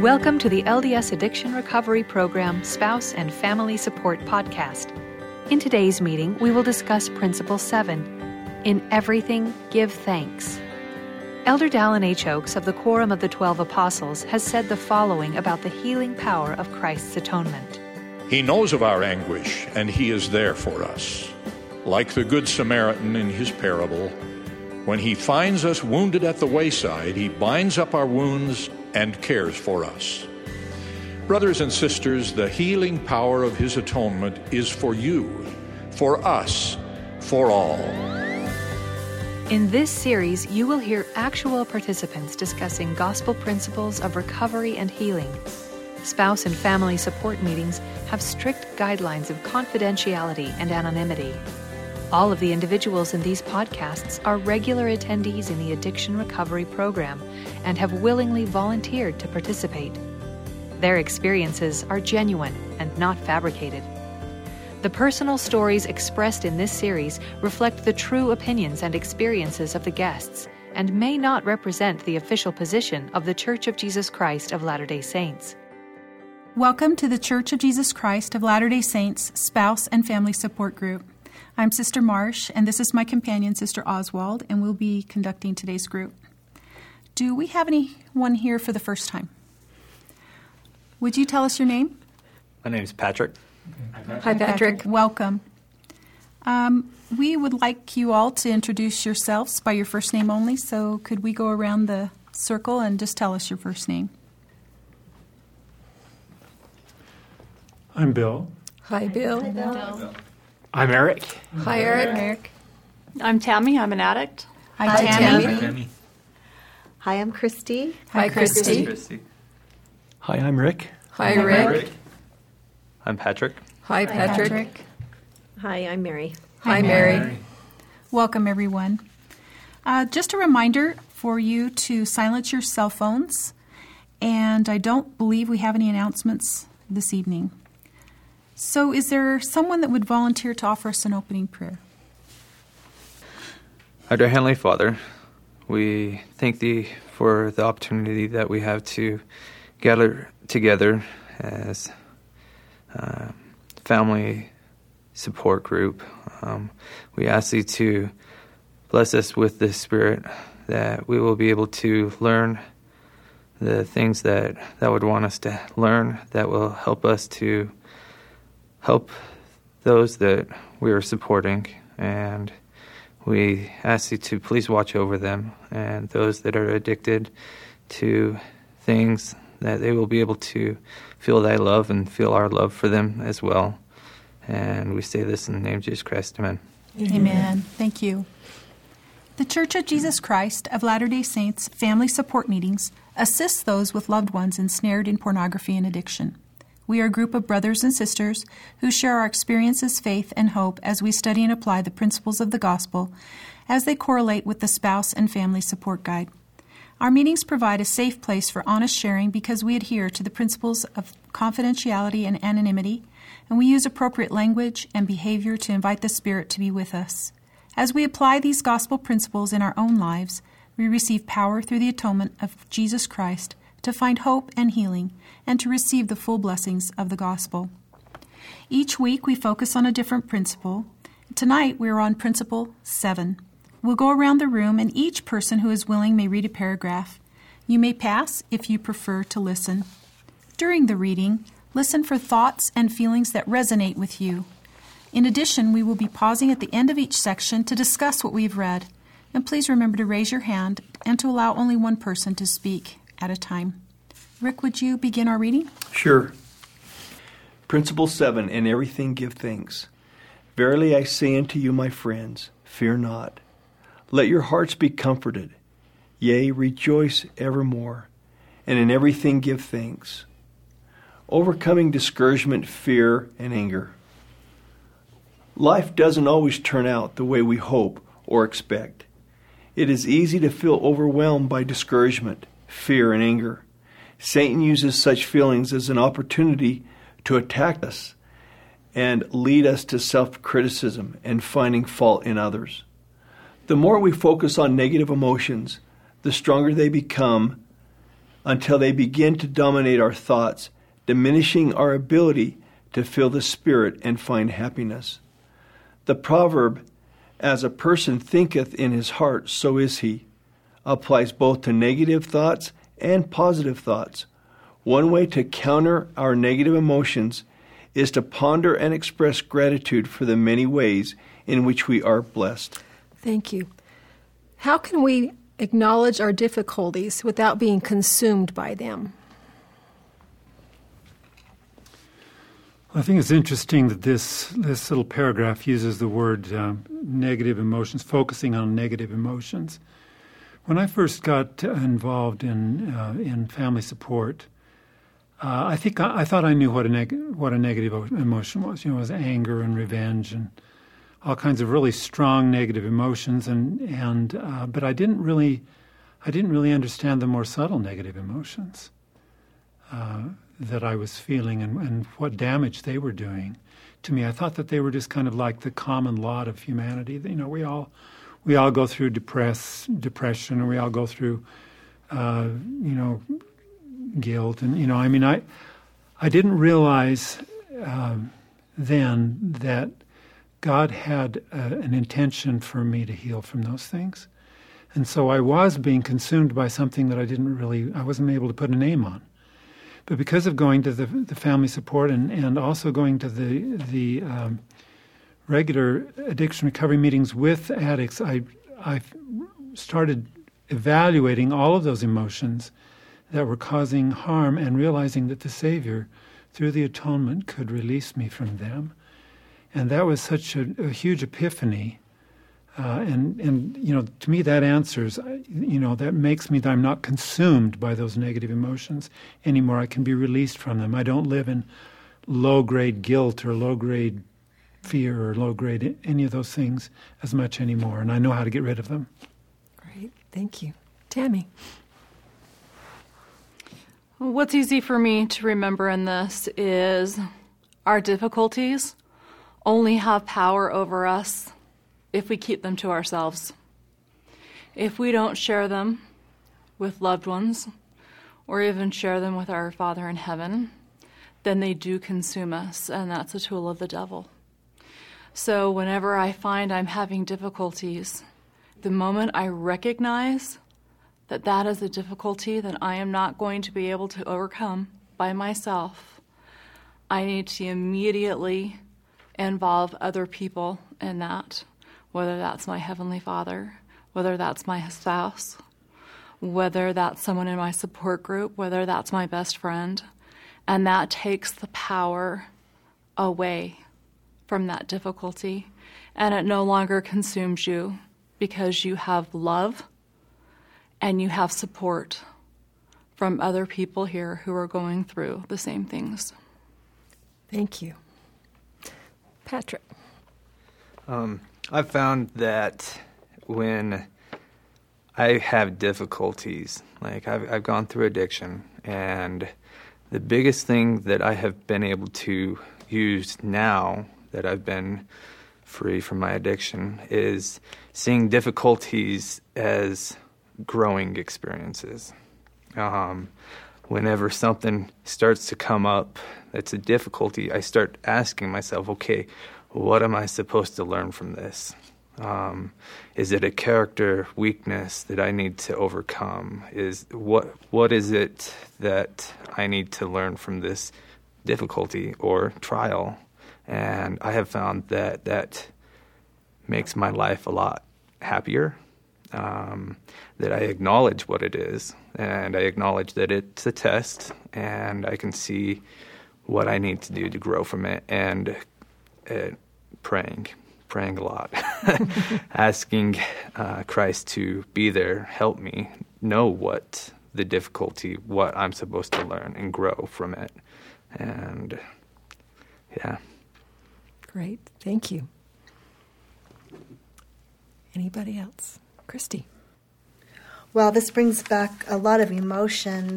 Welcome to the LDS Addiction Recovery Program Spouse and Family Support Podcast. In today's meeting, we will discuss Principle 7, In Everything Give Thanks. Elder Dallin H. Oaks of the Quorum of the 12 Apostles has said the following about the healing power of Christ's atonement. He knows of our anguish, and He is there for us. Like the Good Samaritan in his parable, when He finds us wounded at the wayside, He binds up our wounds and cares for us. Brothers and sisters, the healing power of His atonement is for you, for us, for all. In this series, you will hear actual participants discussing gospel principles of recovery and healing. Spouse and family support meetings have strict guidelines of confidentiality and anonymity. All of the individuals in these podcasts are regular attendees in the Addiction Recovery Program and have willingly volunteered to participate. Their experiences are genuine and not fabricated. The personal stories expressed in this series reflect the true opinions and experiences of the guests and may not represent the official position of The Church of Jesus Christ of Latter-day Saints. Welcome to the Church of Jesus Christ of Latter-day Saints Spouse and Family Support Group. I'm Sister Marsh, and this is my companion, Sister Oswald, and we'll be conducting today's group. Do we have anyone here for the first time? Would you tell us your name? My name is Patrick. Hi, Patrick. Welcome. We would like you all to introduce yourselves by your first name only, so could we go around the circle and just tell us your first name? I'm Bill. Hi, Bill. Hi, Bill. I'm Eric. Hi, Eric. I'm Tammy. I'm an addict. Hi, Tammy. Tammy. Hi, Tammy. Hi, I'm Christy. Hi, Christy. Hi, I'm Rick. Hi, Rick. I'm Patrick. Hi, Patrick. Hi, I'm Mary. Hi, Mary. Welcome, everyone. Just a reminder for you to silence your cell phones, and I don't believe we have any announcements this evening. So is there someone that would volunteer to offer us an opening prayer? Our dear Heavenly Father, we thank Thee for the opportunity that we have to gather together as a family support group. We ask Thee to bless us with the Spirit, that we will be able to learn the things that would want us to learn, that will help us to help those that we are supporting, and we ask You to please watch over them and those that are addicted to things, that they will be able to feel Thy love and feel our love for them as well. And we say this in the name of Jesus Christ. Amen. Amen. Thank you. The Church of Jesus Christ of Latter-day Saints Family Support Meetings assists those with loved ones ensnared in pornography and addiction. We are a group of brothers and sisters who share our experiences, faith, and hope as we study and apply the principles of the gospel as they correlate with the Spouse and Family Support Guide. Our meetings provide a safe place for honest sharing because we adhere to the principles of confidentiality and anonymity, and we use appropriate language and behavior to invite the Spirit to be with us. As we apply these gospel principles in our own lives, we receive power through the atonement of Jesus Christ to find hope and healing, and to receive the full blessings of the gospel. Each week we focus on a different principle. Tonight we are on Principle 7. We'll go around the room, and each person who is willing may read a paragraph. You may pass if you prefer to listen. During the reading, listen for thoughts and feelings that resonate with you. In addition, we will be pausing at the end of each section to discuss what we've read. And please remember to raise your hand and to allow only one person to speak at a time. Rick, would you begin our reading? Sure. Principle 7, In everything give thanks. Verily I say unto you, my friends, fear not. Let your hearts be comforted. Yea, rejoice evermore, and in everything give thanks. Overcoming discouragement, fear, and anger. Life doesn't always turn out the way we hope or expect. It is easy to feel overwhelmed by discouragement, fear, and anger. Satan uses such feelings as an opportunity to attack us and lead us to self-criticism and finding fault in others. The more we focus on negative emotions, the stronger they become until they begin to dominate our thoughts, diminishing our ability to feel the Spirit and find happiness. The proverb, "As a person thinketh in his heart, so is he," applies both to negative thoughts and positive thoughts. One way to counter our negative emotions is to ponder and express gratitude for the many ways in which we are blessed. Thank you. How can we acknowledge our difficulties without being consumed by them? I think it's interesting that this little paragraph uses the word negative emotions, focusing on negative emotions. When I first got involved in family support, I thought I knew what a negative emotion was. It was anger and revenge and all kinds of really strong negative emotions, but I didn't really understand the more subtle negative emotions that I was feeling and what damage they were doing to me. I thought that they were just kind of like the common lot of humanity. We all go through depression, and we all go through guilt, and I didn't realize then that God had an intention for me to heal from those things. And so I was being consumed by something that I wasn't able to put a name on. But because of going to the family support and also going to the regular addiction recovery meetings with addicts, I started evaluating all of those emotions that were causing harm and realizing that the Savior, through the atonement, could release me from them. And that was such a huge epiphany. And to me that answers, that makes me that I'm not consumed by those negative emotions anymore. I can be released from them. I don't live in low-grade guilt or low-grade fear or low-grade any of those things as much anymore. And I know how to get rid of them. Great. Thank you. Tammy. What's easy for me to remember in this is our difficulties only have power over us if we keep them to ourselves. If we don't share them with loved ones or even share them with our Father in heaven, then they do consume us, and that's a tool of the devil. So whenever I find I'm having difficulties, the moment I recognize that is a difficulty that I am not going to be able to overcome by myself, I need to immediately involve other people in that, whether that's my Heavenly Father, whether that's my spouse, whether that's someone in my support group, whether that's my best friend, and that takes the power away from that difficulty, and it no longer consumes you because you have love and you have support from other people here who are going through the same things. Thank you. Patrick. I've found that when I have difficulties, like I've gone through addiction, and the biggest thing that I have been able to use now that I've been free from my addiction is seeing difficulties as growing experiences. Whenever something starts to come up that's a difficulty, I start asking myself, okay, what am I supposed to learn from this? Is it a character weakness that I need to overcome? What is it that I need to learn from this difficulty or trial? And I have found that makes my life a lot happier. That I acknowledge what it is, and I acknowledge that it's a test, and I can see what I need to do to grow from it, and praying a lot, asking Christ to be there, help me know what the difficulty, what I'm supposed to learn and grow from it, and yeah. Great, thank you. Anybody else? Christy. Well, this brings back a lot of emotion.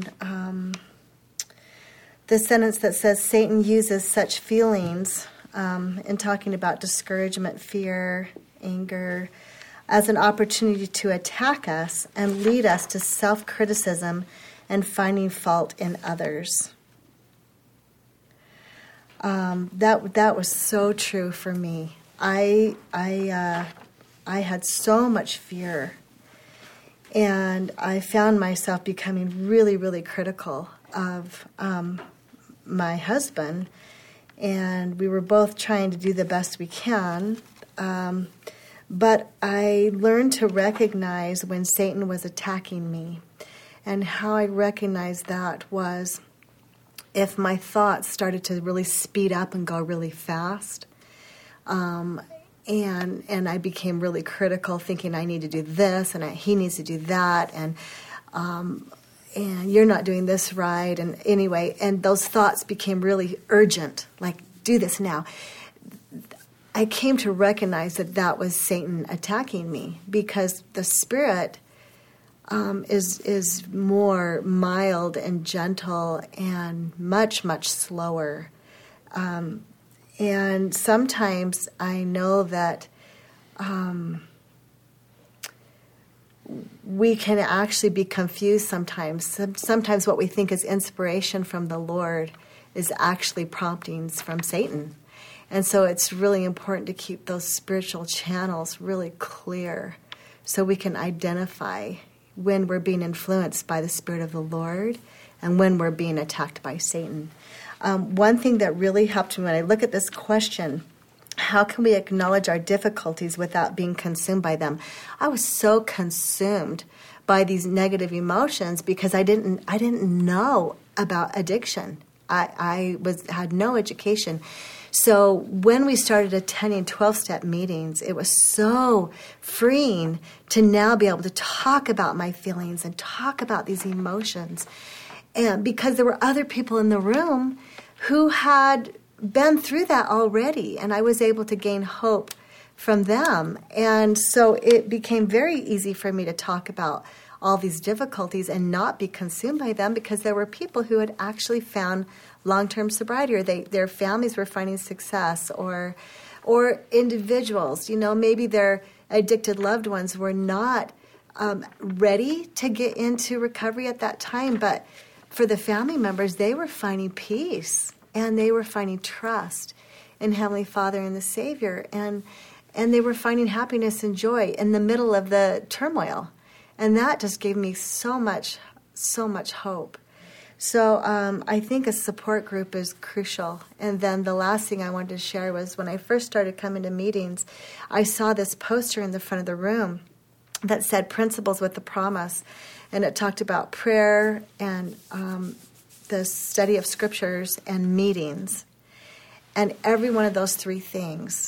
The sentence that says Satan uses such feelings in talking about discouragement, fear, anger, as an opportunity to attack us and lead us to self-criticism and finding fault in others. That was so true for me. I had so much fear, and I found myself becoming really, really critical of my husband, and we were both trying to do the best we can. But I learned to recognize when Satan was attacking me, and how I recognized that was if my thoughts started to really speed up and go really fast, and I became really critical, thinking I need to do this and he needs to do that, and you're not doing this right, and anyway, and those thoughts became really urgent, like do this now. I came to recognize that was Satan attacking me, because the Spirit is more mild and gentle and much, much slower. And sometimes I know that we can actually be confused sometimes. Sometimes what we think is inspiration from the Lord is actually promptings from Satan. And so it's really important to keep those spiritual channels really clear so we can identify when we're being influenced by the Spirit of the Lord and when we're being attacked by Satan. One thing that really helped me when I look at this question, how can we acknowledge our difficulties without being consumed by them? I was so consumed by these negative emotions because I didn't know about addiction. I had no education. So when we started attending 12-step meetings, it was so freeing to now be able to talk about my feelings and talk about these emotions. And because there were other people in the room who had been through that already, and I was able to gain hope from them. And so it became very easy for me to talk about all these difficulties and not be consumed by them, because there were people who had actually found long-term sobriety, or their families were finding success, or individuals, maybe their addicted loved ones were not ready to get into recovery at that time, but for the family members, they were finding peace and they were finding trust in Heavenly Father and the Savior, and they were finding happiness and joy in the middle of the turmoil, and that just gave me so much hope. So I think a support group is crucial. And then the last thing I wanted to share was when I first started coming to meetings, I saw this poster in the front of the room that said Principles with the Promise. And it talked about prayer and the study of scriptures and meetings. And every one of those three things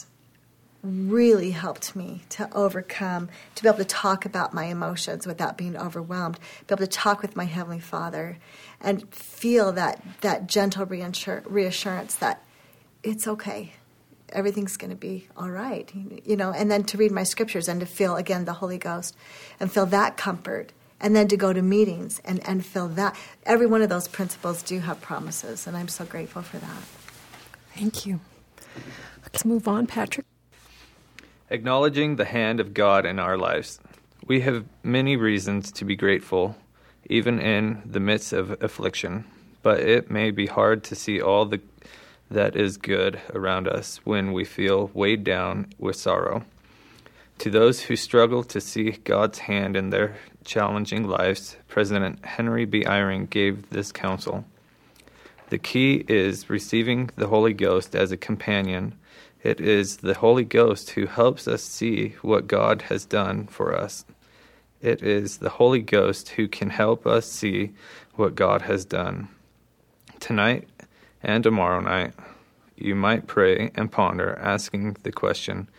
really helped me to overcome, to be able to talk about my emotions without being overwhelmed, be able to talk with my Heavenly Father and feel that gentle reassurance that it's okay, everything's going to be all right, and then to read my scriptures and to feel, again, the Holy Ghost and feel that comfort, and then to go to meetings and feel that. Every one of those principles do have promises, and I'm so grateful for that. Thank you. Let's move on, Patrick. Acknowledging the hand of God in our lives. We have many reasons to be grateful, even in the midst of affliction, but it may be hard to see all that is good around us when we feel weighed down with sorrow. To those who struggle to see God's hand in their challenging lives, President Henry B. Eyring gave this counsel. The key is receiving the Holy Ghost as a companion. It is the Holy Ghost who helps us see what God has done for us. It is the Holy Ghost who can help us see what God has done. Tonight and tomorrow night, you might pray and ponder, asking the question,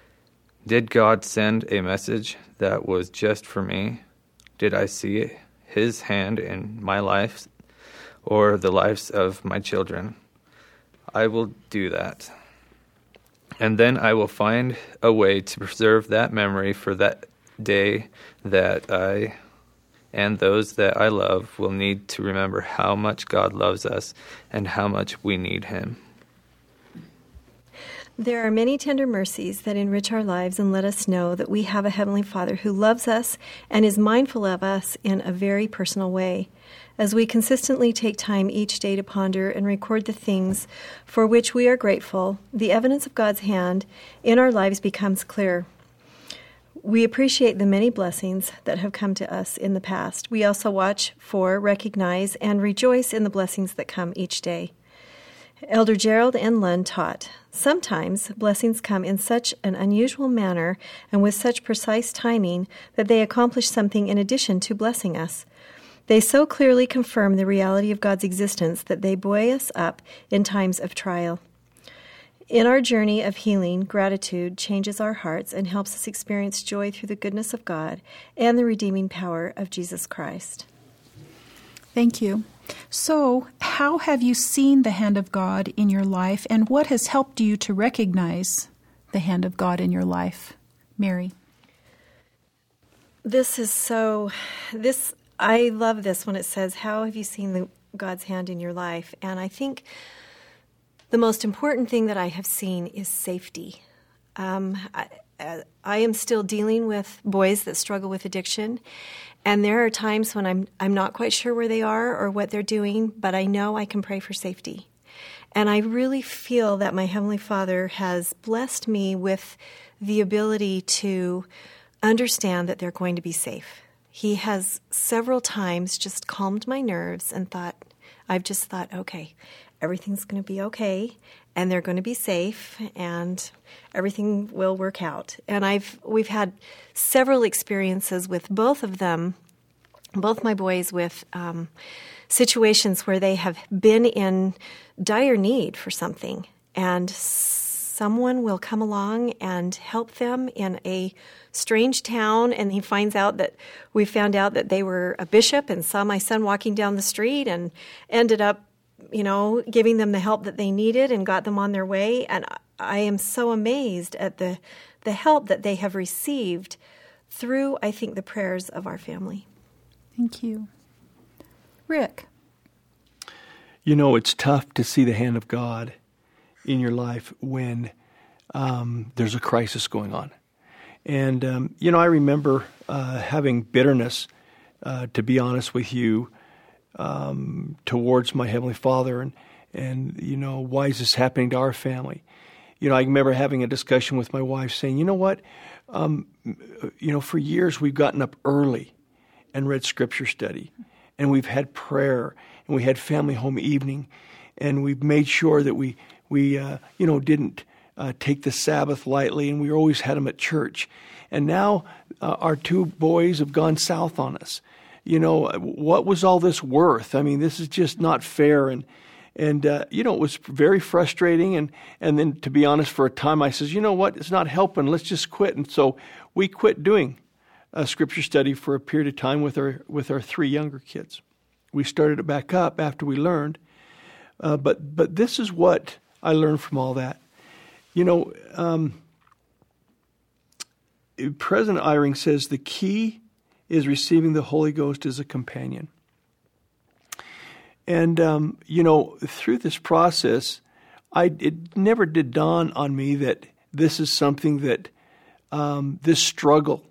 did God send a message that was just for me? Did I see His hand in my life or the lives of my children? I will do that. And then I will find a way to preserve that memory for that day that I and those that I love will need to remember how much God loves us and how much we need Him. There are many tender mercies that enrich our lives and let us know that we have a Heavenly Father who loves us and is mindful of us in a very personal way. As we consistently take time each day to ponder and record the things for which we are grateful, the evidence of God's hand in our lives becomes clear. We appreciate the many blessings that have come to us in the past. We also watch for, recognize, and rejoice in the blessings that come each day. Elder Gerald N. Lund taught, sometimes blessings come in such an unusual manner and with such precise timing that they accomplish something in addition to blessing us. They so clearly confirm the reality of God's existence that they buoy us up in times of trial. In our journey of healing, gratitude changes our hearts and helps us experience joy through the goodness of God and the redeeming power of Jesus Christ. Thank you. So, how have you seen the hand of God in your life, and what has helped you to recognize the hand of God in your life? Mary. I love this when it says, how have you seen God's hand in your life? And I think the most important thing that I have seen is safety. I am still dealing with boys that struggle with addiction, and there are times when I'm not quite sure where they are or what they're doing, but I know I can pray for safety. And I really feel that my Heavenly Father has blessed me with the ability to understand that they're going to be safe. He has several times just calmed my nerves and I've just thought, okay, everything's going to be okay, and they're going to be safe, and everything will work out. And we've had several experiences with both of them, both my boys, with situations where they have been in dire need for something, and someone will come along and help them in a strange town, and we found out that they were a bishop and saw my son walking down the street and ended up giving them the help that they needed and got them on their way. And I am so amazed at the help that they have received through, I think, the prayers of our family. Thank you. Rick. It's tough to see the hand of God in your life when there's a crisis going on. And, I remember having bitterness, to be honest with you, towards my Heavenly Father and why is this happening to our family? I remember having a discussion with my wife saying, you know what, for years we've gotten up early and read Scripture study, and we've had prayer, and we had family home evening, and we've made sure that we didn't take the Sabbath lightly, and we always had them at church. And now our two boys have gone south on us. What was all this worth? I mean, this is just not fair. And it was very frustrating. And then, to be honest, for a time, I says, you know what? It's not helping. Let's just quit. And so we quit doing a Scripture study for a period of time with our three younger kids. We started it back up after we learned. But this is what I learned from all that. President Eyring says the key is receiving the Holy Ghost as a companion. And, through this process, it never did dawn on me that this is something that, this struggle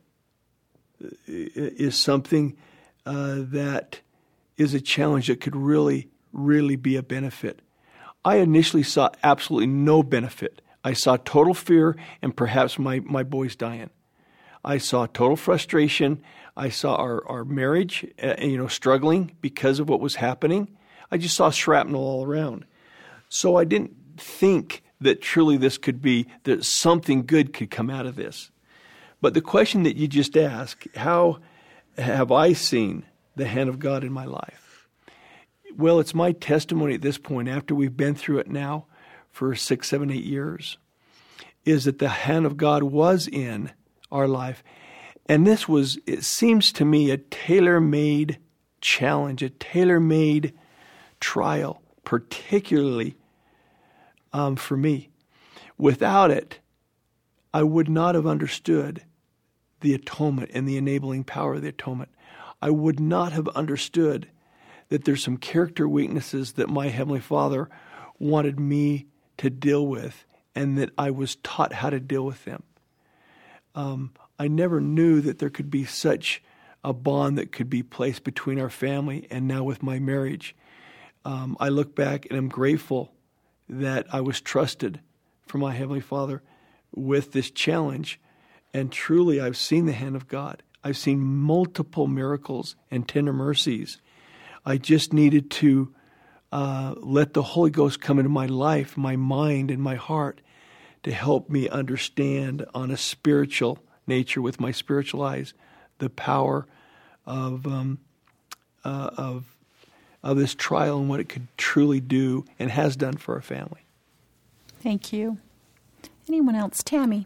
is something that is a challenge that could really, really be a benefit. I initially saw absolutely no benefit. I saw total fear and perhaps my boys dying. I saw total frustration. I saw our marriage, struggling because of what was happening. I just saw shrapnel all around. So I didn't think that truly this could be, that something good could come out of this. But the question that you just asked, how have I seen the hand of God in my life? Well, it's my testimony at this point, after we've been through it now for 6, 7, 8 years, is that the hand of God was in our life. And this was, it seems to me, a tailor-made challenge, a tailor-made trial, particularly for me. Without it, I would not have understood the atonement and the enabling power of the atonement. I would not have understood that there's some character weaknesses that my Heavenly Father wanted me to deal with and that I was taught how to deal with them. I never knew that there could be such a bond that could be placed between our family and now with my marriage. I look back and I'm grateful that I was trusted from my Heavenly Father with this challenge. And truly, I've seen the hand of God. I've seen multiple miracles and tender mercies. I just needed to let the Holy Ghost come into my life, my mind, and my heart to help me understand on a spiritual nature with my spiritual eyes the power of this trial and what it could truly do and has done for our family. Thank you. Anyone else? Tammy.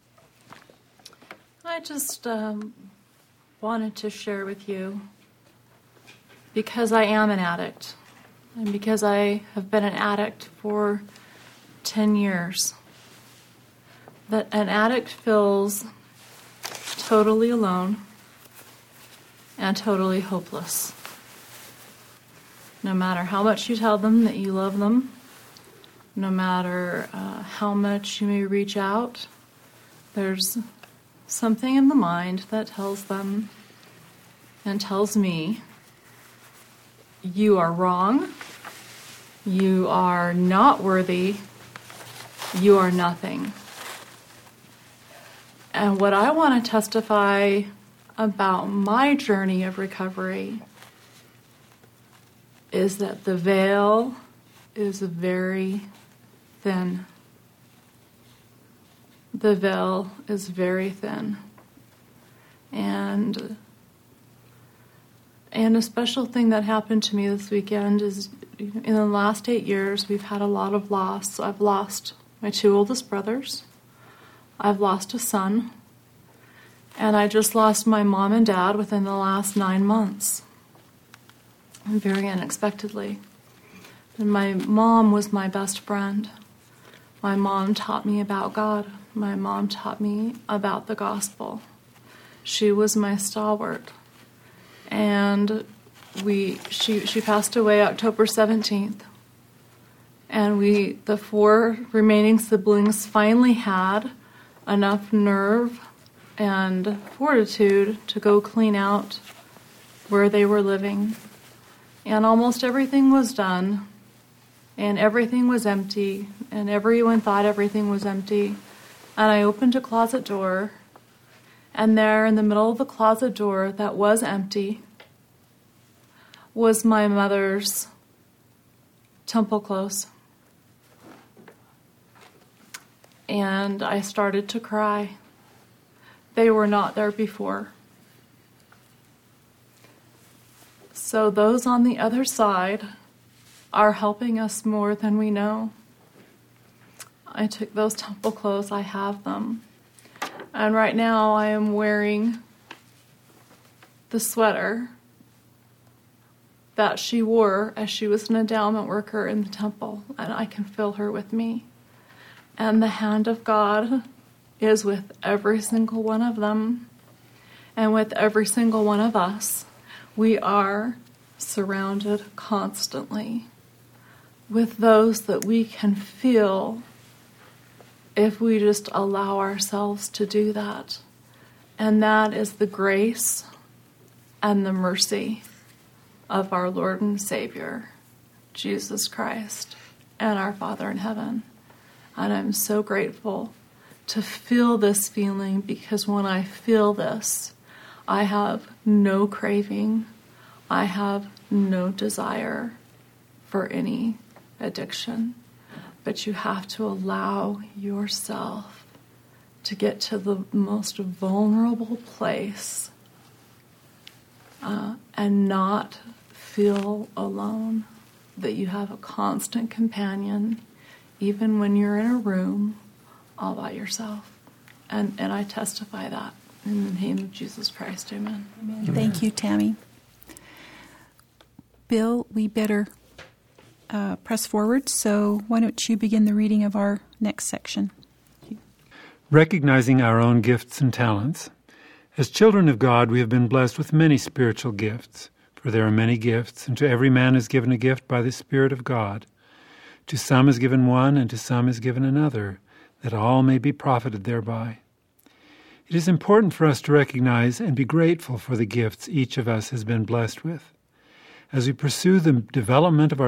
I just wanted to share with you, because I am an addict, and because I have been an addict for 10 years, that an addict feels totally alone and totally hopeless. No matter how much you tell them that you love them, no matter how much you may reach out, there's something in the mind that tells them and tells me, you are wrong, you are not worthy, you are nothing. And what I want to testify about my journey of recovery is that the veil is very thin. The veil is very thin. And a special thing that happened to me this weekend is, in the last 8 years, we've had a lot of loss. I've lost my 2 oldest brothers. I've lost a son. And I just lost my mom and dad within the last 9 months. And very unexpectedly. And my mom was my best friend. My mom taught me about God. My mom taught me about the gospel. She was my stalwart. And she passed away October 17th. And the 4 remaining siblings finally had enough nerve and fortitude to go clean out where they were living. And almost everything was done, and everything was empty, and everyone thought everything was empty. And I opened a closet door, and there in the middle of the closet door that was empty was my mother's temple clothes. And I started to cry. They were not there before. So those on the other side are helping us more than we know. I took those temple clothes, I have them. And right now I am wearing the sweater that she wore as she was an endowment worker in the temple, and I can feel her with me. And the hand of God is with every single one of them, and with every single one of us. We are surrounded constantly with those that we can feel if we just allow ourselves to do that. And that is the grace and the mercy of our Lord and Savior, Jesus Christ, and our Father in heaven. And I'm so grateful to feel this feeling, because when I feel this, I have no craving, I have no desire for any addiction. But you have to allow yourself to get to the most vulnerable place and not feel alone, that you have a constant companion, even when you're in a room all by yourself. And I testify that in the name of Jesus Christ. Amen. Amen. Thank you, Tammy. Bill, we better press forward, so why don't you begin the reading of our next section? Recognizing our own gifts and talents. As children of God, we have been blessed with many spiritual gifts, for there are many gifts, and to every man is given a gift by the Spirit of God. To some is given one, and to some is given another, that all may be profited thereby. It is important for us to recognize and be grateful for the gifts each of us has been blessed with. As we pursue the development of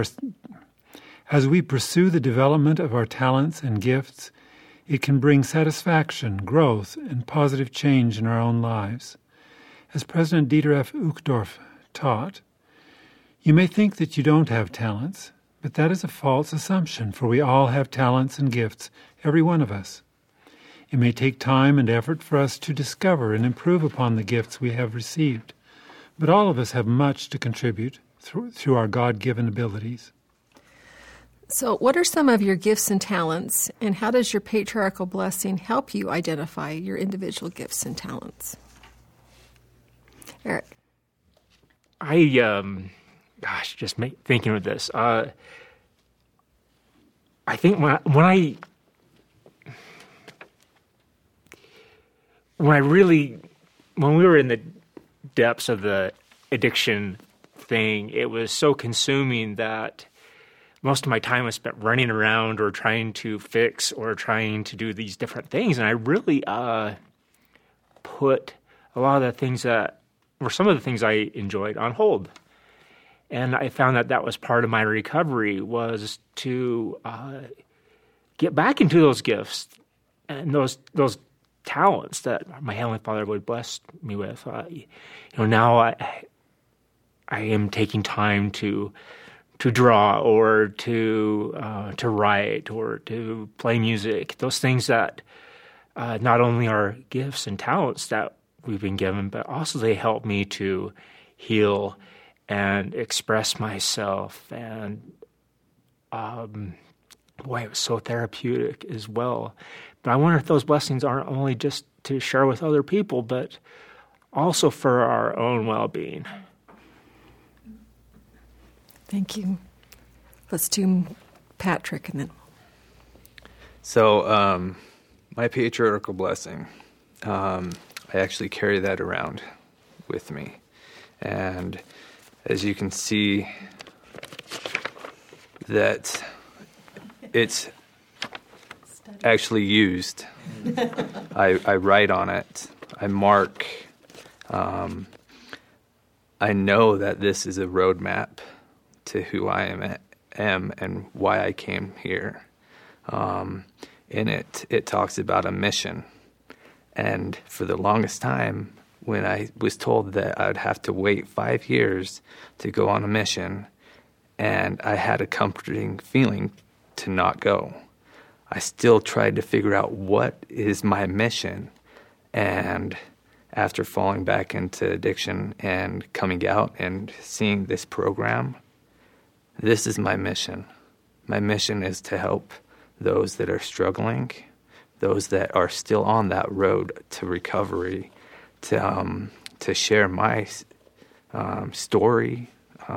our talents and gifts, it can bring satisfaction, growth, and positive change in our own lives. As President Dieter F. Uchtdorf taught, you may think that you don't have talents, but that is a false assumption, for we all have talents and gifts, every one of us. It may take time and effort for us to discover and improve upon the gifts we have received, but all of us have much to contribute through our God-given abilities. So, what are some of your gifts and talents, and how does your patriarchal blessing help you identify your individual gifts and talents? Eric. Thinking of this, I think when we were in the depths of the addiction thing, it was so consuming that most of my time was spent running around or trying to fix or trying to do these different things. And I really put a lot of the things that were some of the things I enjoyed on hold. And I found that was part of my recovery, was to get back into those gifts and those talents that my Heavenly Father would bless me with. Now I am taking time to draw or to write or to play music. Those things that not only are gifts and talents that we've been given, but also they help me to heal and express myself. And it was so therapeutic as well. But I wonder if those blessings aren't only just to share with other people, but also for our own well-being. Thank you. Let's do Patrick and then. So, my patriarchal blessing, I actually carry that around with me. And as you can see, that it's actually used. I write on it. I mark. I know that this is a roadmap to who I am and why I came here. In it talks about a mission. And for the longest time, when I was told that I would have to wait 5 years to go on a mission, and I had a comforting feeling to not go, I still tried to figure out what is my mission. And after falling back into addiction and coming out and seeing this program, this is my mission. My mission is to help those that are struggling, those that are still on that road to recovery, to share my story,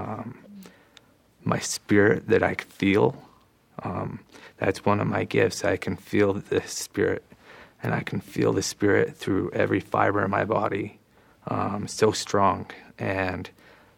my spirit that I feel. That's one of my gifts. I can feel the Spirit, and I can feel the Spirit through every fiber of my body, so strong. And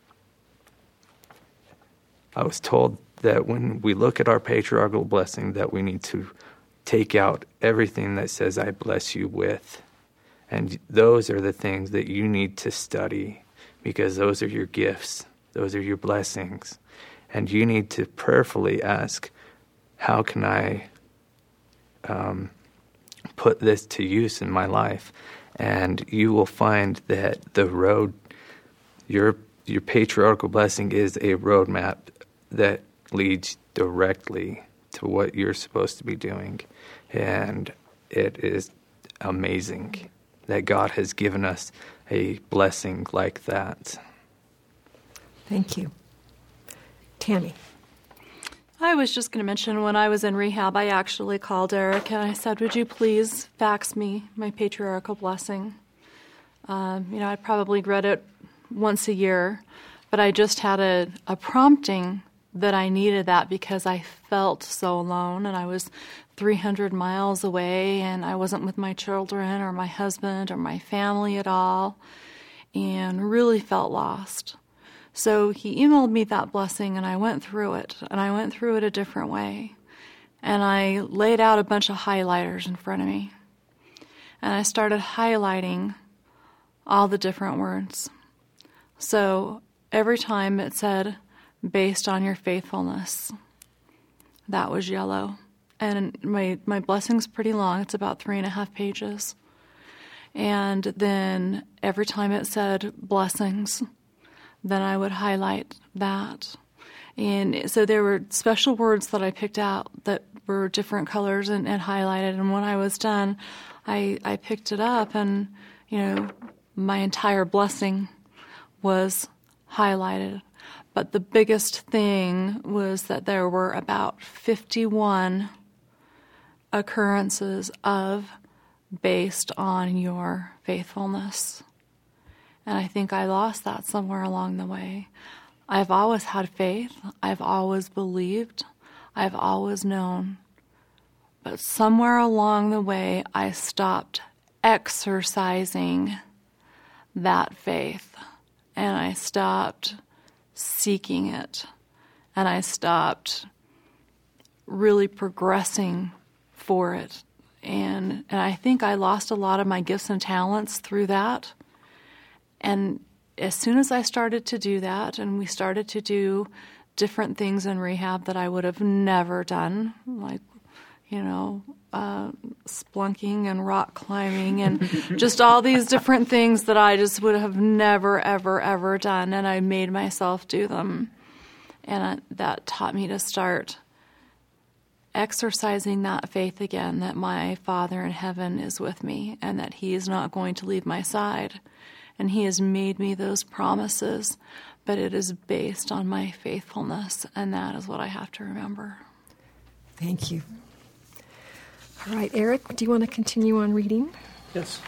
I was told that when we look at our patriarchal blessing, that we need to take out everything that says, I bless you with. And those are the things that you need to study, because those are your gifts. Those are your blessings. And you need to prayerfully ask, how can I put this to use in my life? And you will find that the road, your patriarchal blessing is a roadmap that leads directly to what you're supposed to be doing. And it is amazing that God has given us a blessing like that. Thank you. Tammy. I was just going to mention when I was in rehab, I actually called Eric and I said, would you please fax me my patriarchal blessing? I probably read it once a year, but I just had a prompting that I needed that because I felt so alone and I was 300 miles away and I wasn't with my children or my husband or my family at all and really felt lost. So he emailed me that blessing and I went through it, and I went through it a different way. And I laid out a bunch of highlighters in front of me. And I started highlighting all the different words. So every time it said, based on your faithfulness, that was yellow. And my blessing's pretty long. It's about 3.5 pages. And then every time it said blessings, then I would highlight that. And so there were special words that I picked out that were different colors and highlighted. And when I was done, I picked it up, and, my entire blessing was highlighted. But the biggest thing was that there were about 51 occurrences of based on your faithfulness. And I think I lost that somewhere along the way. I've always had faith. I've always believed. I've always known. But somewhere along the way, I stopped exercising that faith. And I stopped seeking it. And I stopped really progressing for it. And I think I lost a lot of my gifts and talents through that. And as soon as I started to do that, and we started to do different things in rehab that I would have never done, like, splunking and rock climbing and just all these different things that I just would have never, ever, ever done, and I made myself do them. And that taught me to start exercising that faith again, that my Father in heaven is with me and that He is not going to leave my side. And He has made me those promises, but it is based on my faithfulness, and that is what I have to remember. Thank you. All right, Eric, do you want to continue on reading? Yes.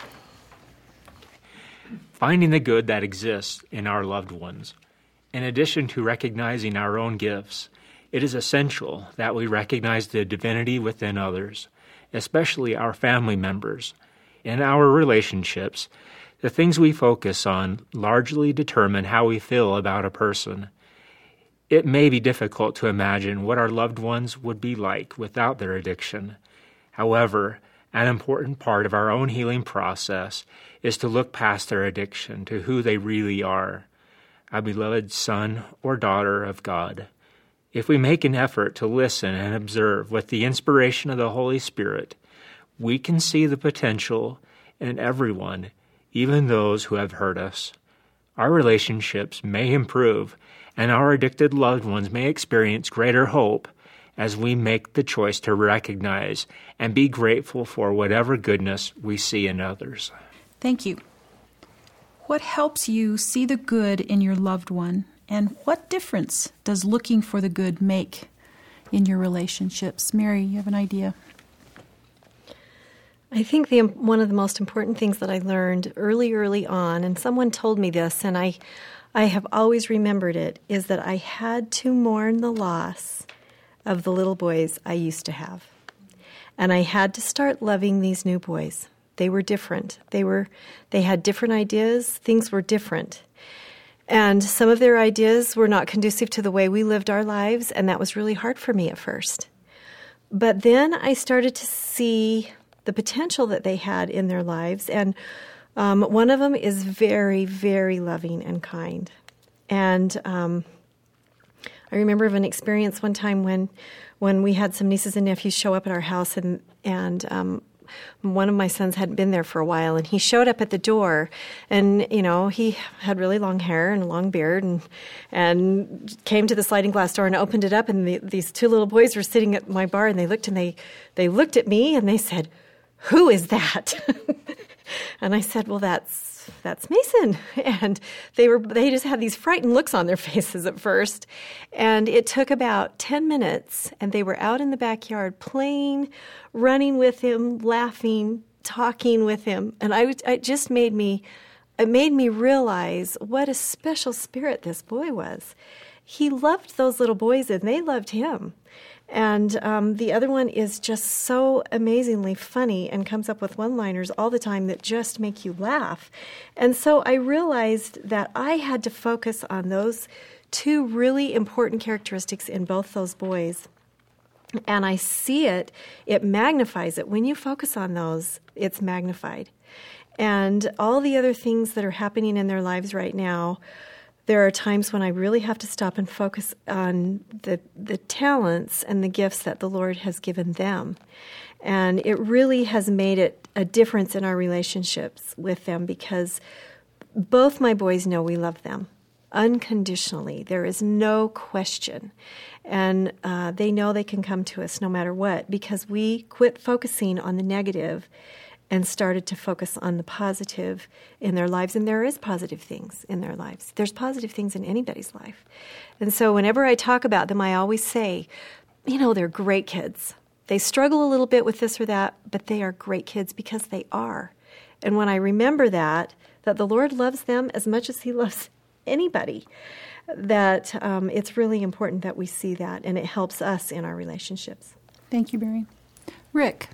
Finding the good that exists in our loved ones. In addition to recognizing our own gifts, it is essential that we recognize the divinity within others, especially our family members. In our relationships, the things we focus on largely determine how we feel about a person. It may be difficult to imagine what our loved ones would be like without their addiction. However, an important part of our own healing process is to look past their addiction to who they really are, a beloved son or daughter of God. If we make an effort to listen and observe with the inspiration of the Holy Spirit, we can see the potential in everyone, even those who have hurt us. Our relationships may improve, and our addicted loved ones may experience greater hope as we make the choice to recognize and be grateful for whatever goodness we see in others. Thank you. What helps you see the good in your loved one, and what difference does looking for the good make in your relationships? Mary, you have an idea? I think one of the most important things that I learned early on, and someone told me this, and I have always remembered it, is that I had to mourn the loss of the little boys I used to have. And I had to start loving these new boys. They were different. They had different ideas. Things were different. And some of their ideas were not conducive to the way we lived our lives, and that was really hard for me at first. But then I started to see the potential that they had in their lives, and one of them is very, very loving and kind. And I remember of an experience one time when we had some nieces and nephews show up at our house, and one of my sons hadn't been there for a while, and he showed up at the door, and he had really long hair and a long beard, and came to the sliding glass door and opened it up, and these two little boys were sitting at my bar, and they looked at me and they said, "Who is that?" And I said, "Well, that's Mason." And they just had these frightened looks on their faces at first. And it took about 10 minutes, and they were out in the backyard playing, running with him, laughing, talking with him. And it made me realize what a special spirit this boy was. He loved those little boys, and they loved him. And the other one is just so amazingly funny and comes up with one-liners all the time that just make you laugh. And so I realized that I had to focus on those two really important characteristics in both those boys. and I see it, it magnifies it. When you focus on those, it's magnified. And all the other things that are happening in their lives right now, there are times when I really have to stop and focus on the talents and the gifts that the Lord has given them. And it really has made it a difference in our relationships with them, because both my boys know we love them unconditionally. There is no question. And they know they can come to us no matter what, because we quit focusing on the negative and started to focus on the positive in their lives. And there is positive things in their lives. There's positive things in anybody's life. And so whenever I talk about them, I always say, they're great kids. They struggle a little bit with this or that, but they are great kids because they are. And when I remember that the Lord loves them as much as he loves anybody, that it's really important that we see that, and it helps us in our relationships. Thank you, Barry. Rick.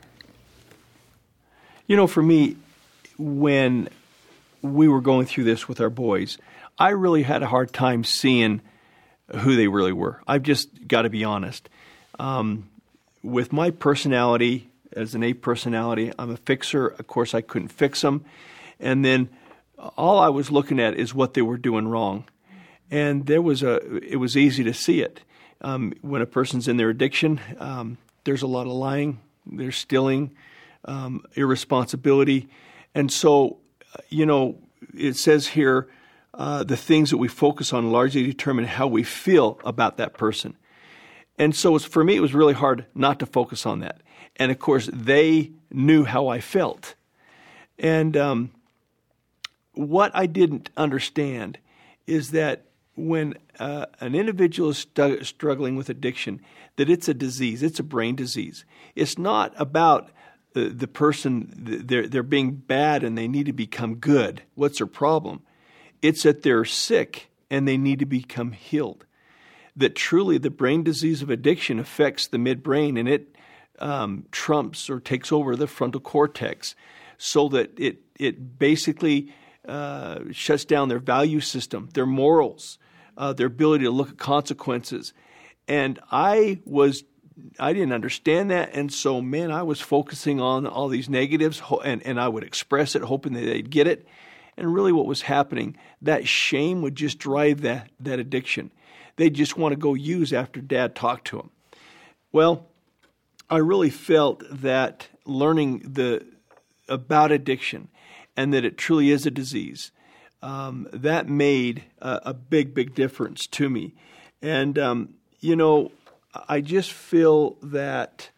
For me, when we were going through this with our boys, I really had a hard time seeing who they really were. I've just got to be honest. With my personality, as an A personality, I'm a fixer. Of course, I couldn't fix them. And then all I was looking at is what they were doing wrong. And it was easy to see it. When a person's in their addiction, there's a lot of lying, there's stealing, irresponsibility. And so, it says here, the things that we focus on largely determine how we feel about that person. And so for me, it was really hard not to focus on that. And of course, they knew how I felt. And what I didn't understand is that when an individual is struggling with addiction, that it's a disease, it's a brain disease. It's not about the person, they're being bad and they need to become good. What's their problem? It's that they're sick and they need to become healed. That truly the brain disease of addiction affects the midbrain, and it trumps or takes over the frontal cortex, so that it basically shuts down their value system, their morals, their ability to look at consequences. And I didn't understand that, and so, I was focusing on all these negatives, and I would express it, hoping that they'd get it. And really what was happening, that shame would just drive that addiction. They just want to go use after Dad talked to them. Well, I really felt that learning about addiction and that it truly is a disease, that made a big, big difference to me. And, I just feel that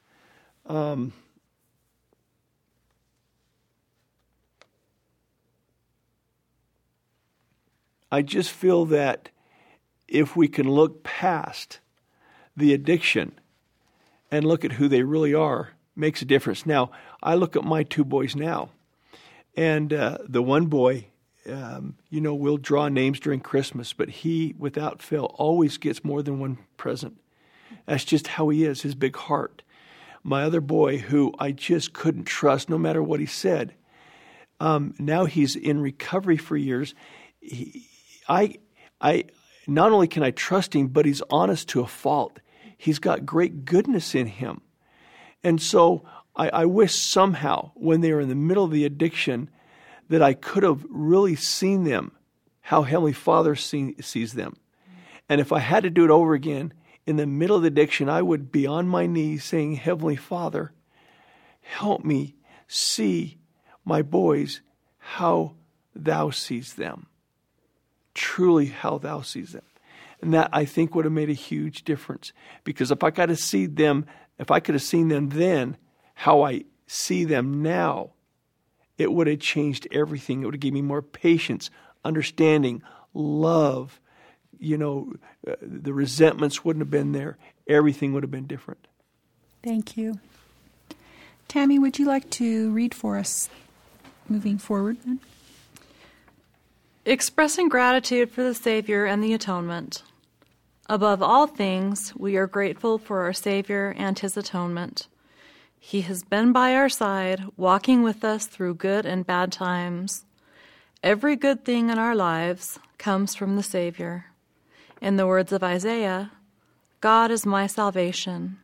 if we can look past the addiction and look at who they really are, makes a difference. Now, I look at my two boys now, and the one boy, we'll draw names during Christmas, but he, without fail, always gets more than one present. That's just how he is, his big heart. My other boy, who I just couldn't trust no matter what he said, now he's in recovery for years. I not only can I trust him, but he's honest to a fault. He's got great goodness in him. And so I wish somehow when they were in the middle of the addiction that I could have really seen them, how Heavenly Father sees them. And if I had to do it over again, in the middle of the addiction, I would be on my knees saying, Heavenly Father, help me see my boys how Thou sees them. Truly how Thou sees them. And that, I think, would have made a huge difference. Because if I could have seen them then, how I see them now, it would have changed everything. It would have given me more patience, understanding, love. The resentments wouldn't have been there. Everything would have been different. Thank you. Tammy, would you like to read for us moving forward then? Expressing gratitude for the Savior and the atonement. Above all things, we are grateful for our Savior and His atonement. He has been by our side, walking with us through good and bad times. Every good thing in our lives comes from the Savior. In the words of Isaiah, God is my salvation.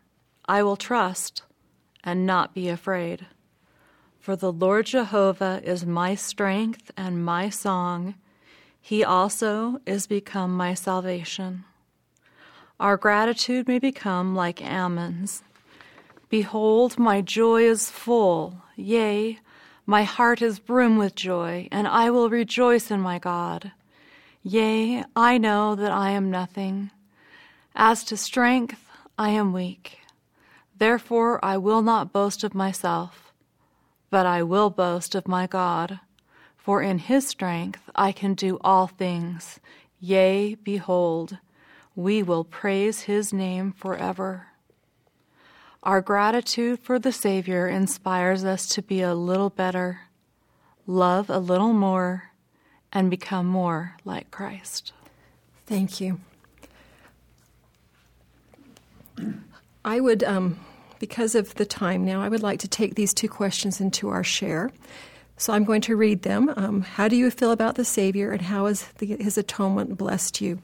I will trust and not be afraid. For the Lord Jehovah is my strength and my song. He also is become my salvation. Our gratitude may become like Ammon's. Behold, my joy is full, yea, my heart is brim with joy, and I will rejoice in my God. Yea, I know that I am nothing. As to strength, I am weak. Therefore I will not boast of myself, but I will boast of my God. For in his strength I can do all things. Yea, behold, we will praise his name forever. Our gratitude for the Savior inspires us to be a little better, love a little more, and become more like Christ. Thank you. I would, because of the time now, I would like to take these two questions into our share. So I'm going to read them. How do you feel about the Savior, and how has his atonement blessed you?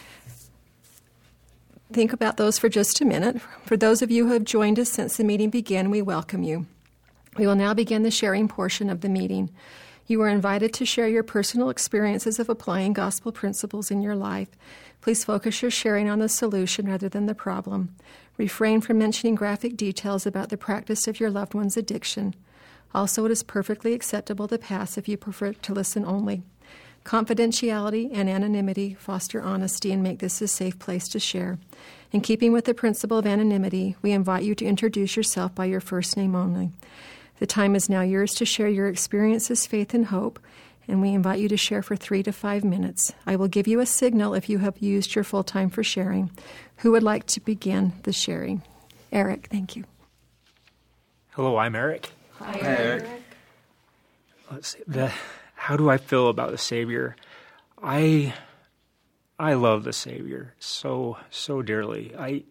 Think about those for just a minute. For those of you who have joined us since the meeting began, we welcome you. We will now begin the sharing portion of the meeting. You are invited to share your personal experiences of applying gospel principles in your life. Please focus your sharing on the solution rather than the problem. Refrain from mentioning graphic details about the practice of your loved one's addiction. Also, it is perfectly acceptable to pass if you prefer to listen only. Confidentiality and anonymity foster honesty and make this a safe place to share. In keeping with the principle of anonymity, we invite you to introduce yourself by your first name only. The time is now yours to share your experiences, faith, and hope, and we invite you to share for 3 to 5 minutes. I will give you a signal if you have used your full time for sharing. Who would like to begin the sharing? Eric, thank you. Hello, I'm Eric. Hi, Eric. Let's see. How do I feel about the Savior? I love the Savior so dearly.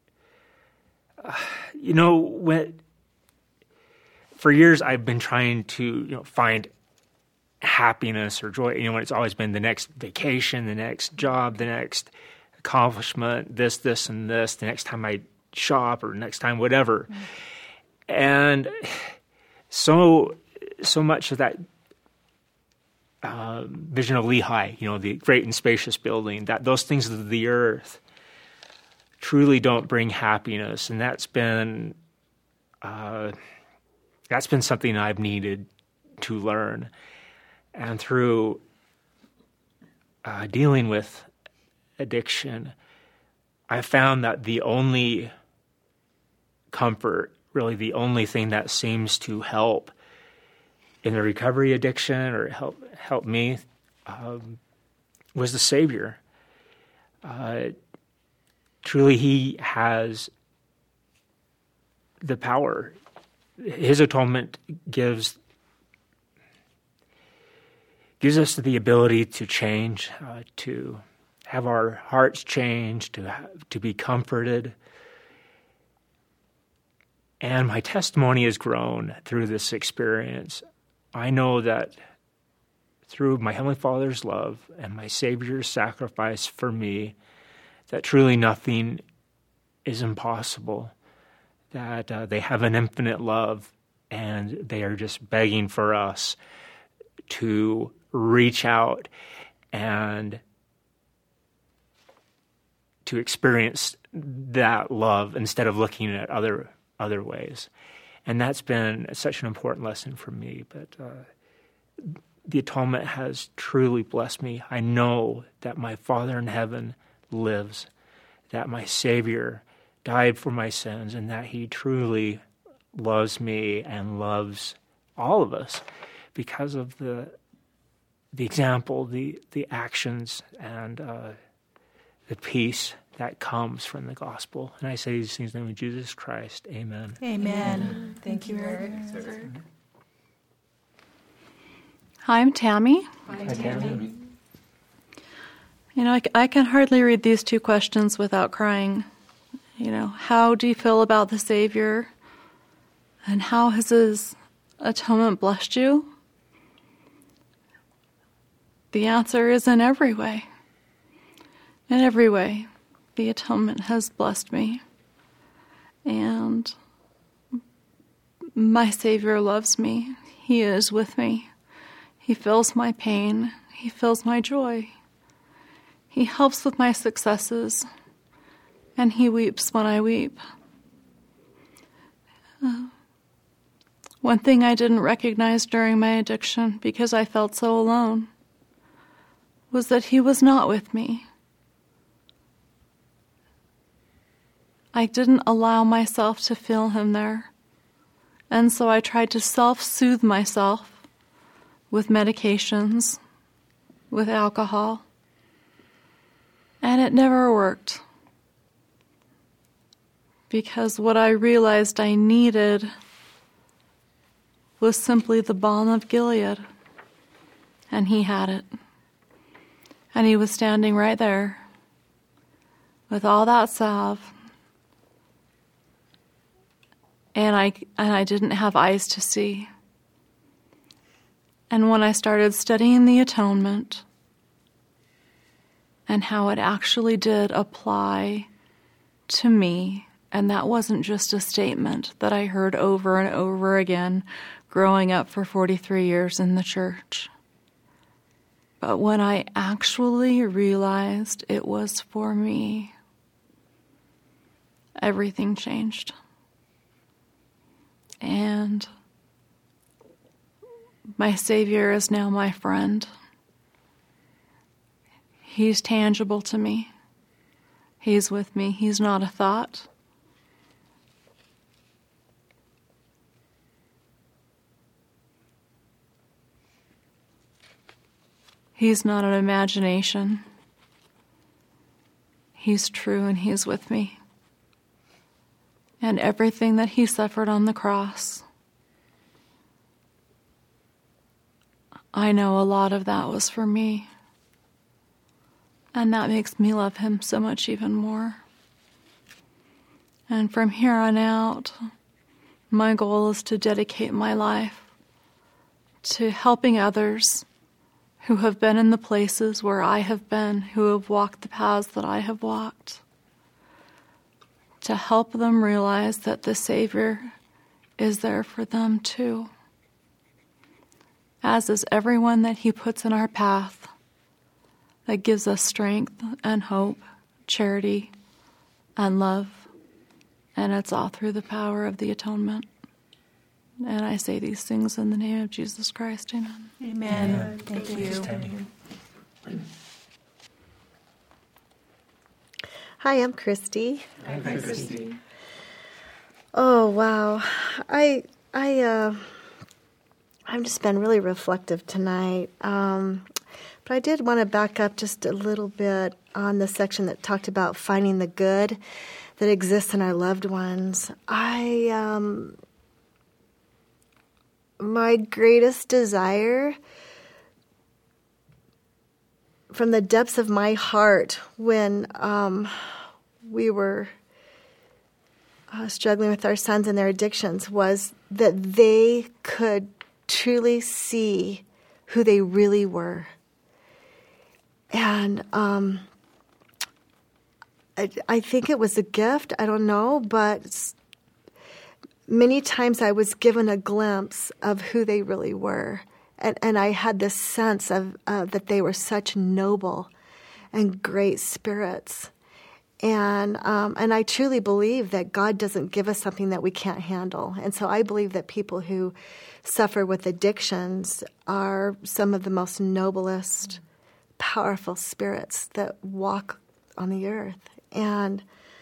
For years I've been trying to find happiness or joy. When it's always been the next vacation, the next job, the next accomplishment, this, and this, the next time I shop or next time whatever. Mm-hmm. And so much of that vision of Lehi, the great and spacious building, that those things of the earth truly don't bring happiness, and that's been something I've needed to learn. And through dealing with addiction, I found that the only comfort, really the only thing that seems to help in the recovery addiction or help me was the Savior. Truly, he has the power. His atonement gives us the ability to change, to have our hearts changed, to be comforted. And my testimony has grown through this experience. I know that through my Heavenly Father's love and my Savior's sacrifice for me, that truly nothing is impossible, that they have an infinite love, and they are just begging for us to reach out and to experience that love instead of looking at other ways. And that's been such an important lesson for me. But the atonement has truly blessed me. I know that my Father in heaven lives, that my Savior died for my sins, and that he truly loves me and loves all of us because of the example, the actions, and the peace that comes from the gospel. And I say these things in the name of Jesus Christ. Amen. Amen. Thank you, Eric. Hi, I'm Tammy. Hi, Tammy. I can hardly read these two questions without crying. How do you feel about the Savior? And how has his atonement blessed you? The answer is in every way. In every way, the atonement has blessed me. And my Savior loves me. He is with me. He feels my pain. He feels my joy. He helps with my successes, and He weeps when I weep. One thing I didn't recognize during my addiction, because I felt so alone, was that He was not with me. I didn't allow myself to feel Him there, and so I tried to self-soothe myself with medications, with alcohol, and it never worked. Because what I realized I needed was simply the balm of Gilead, and He had it. And He was standing right there with all that salve, and I didn't have eyes to see. And when I started studying the atonement and how it actually did apply to me, and that wasn't just a statement that I heard over and over again growing up for 43 years in the church, but when I actually realized it was for me, everything changed. And my Savior is now my friend. He's tangible to me. He's with me. He's not a thought. He's not an imagination. He's true, and He's with me. And everything that He suffered on the cross, I know a lot of that was for me. And that makes me love Him so much even more. And from here on out, my goal is to dedicate my life to helping others who have been in the places where I have been, who have walked the paths that I have walked, to help them realize that the Savior is there for them too, as is everyone that He puts in our path that gives us strength and hope, charity and love, and it's all through the power of the atonement. And I say these things in the name of Jesus Christ. Amen. Amen. Thank you. Hi, I'm Christy. Hi, Christy. Oh, wow. I've just been really reflective tonight. But I did want to back up just a little bit on the section that talked about finding the good that exists in our loved ones. My greatest desire from the depths of my heart when we were struggling with our sons and their addictions was that they could truly see who they really were. And I think it was a gift. I don't know, but many times I was given a glimpse of who they really were. And I had this sense of that they were such noble and great spirits. And I truly believe that God doesn't give us something that we can't handle. And so I believe that people who suffer with addictions are some of the most noblest, powerful spirits that walk on the earth. And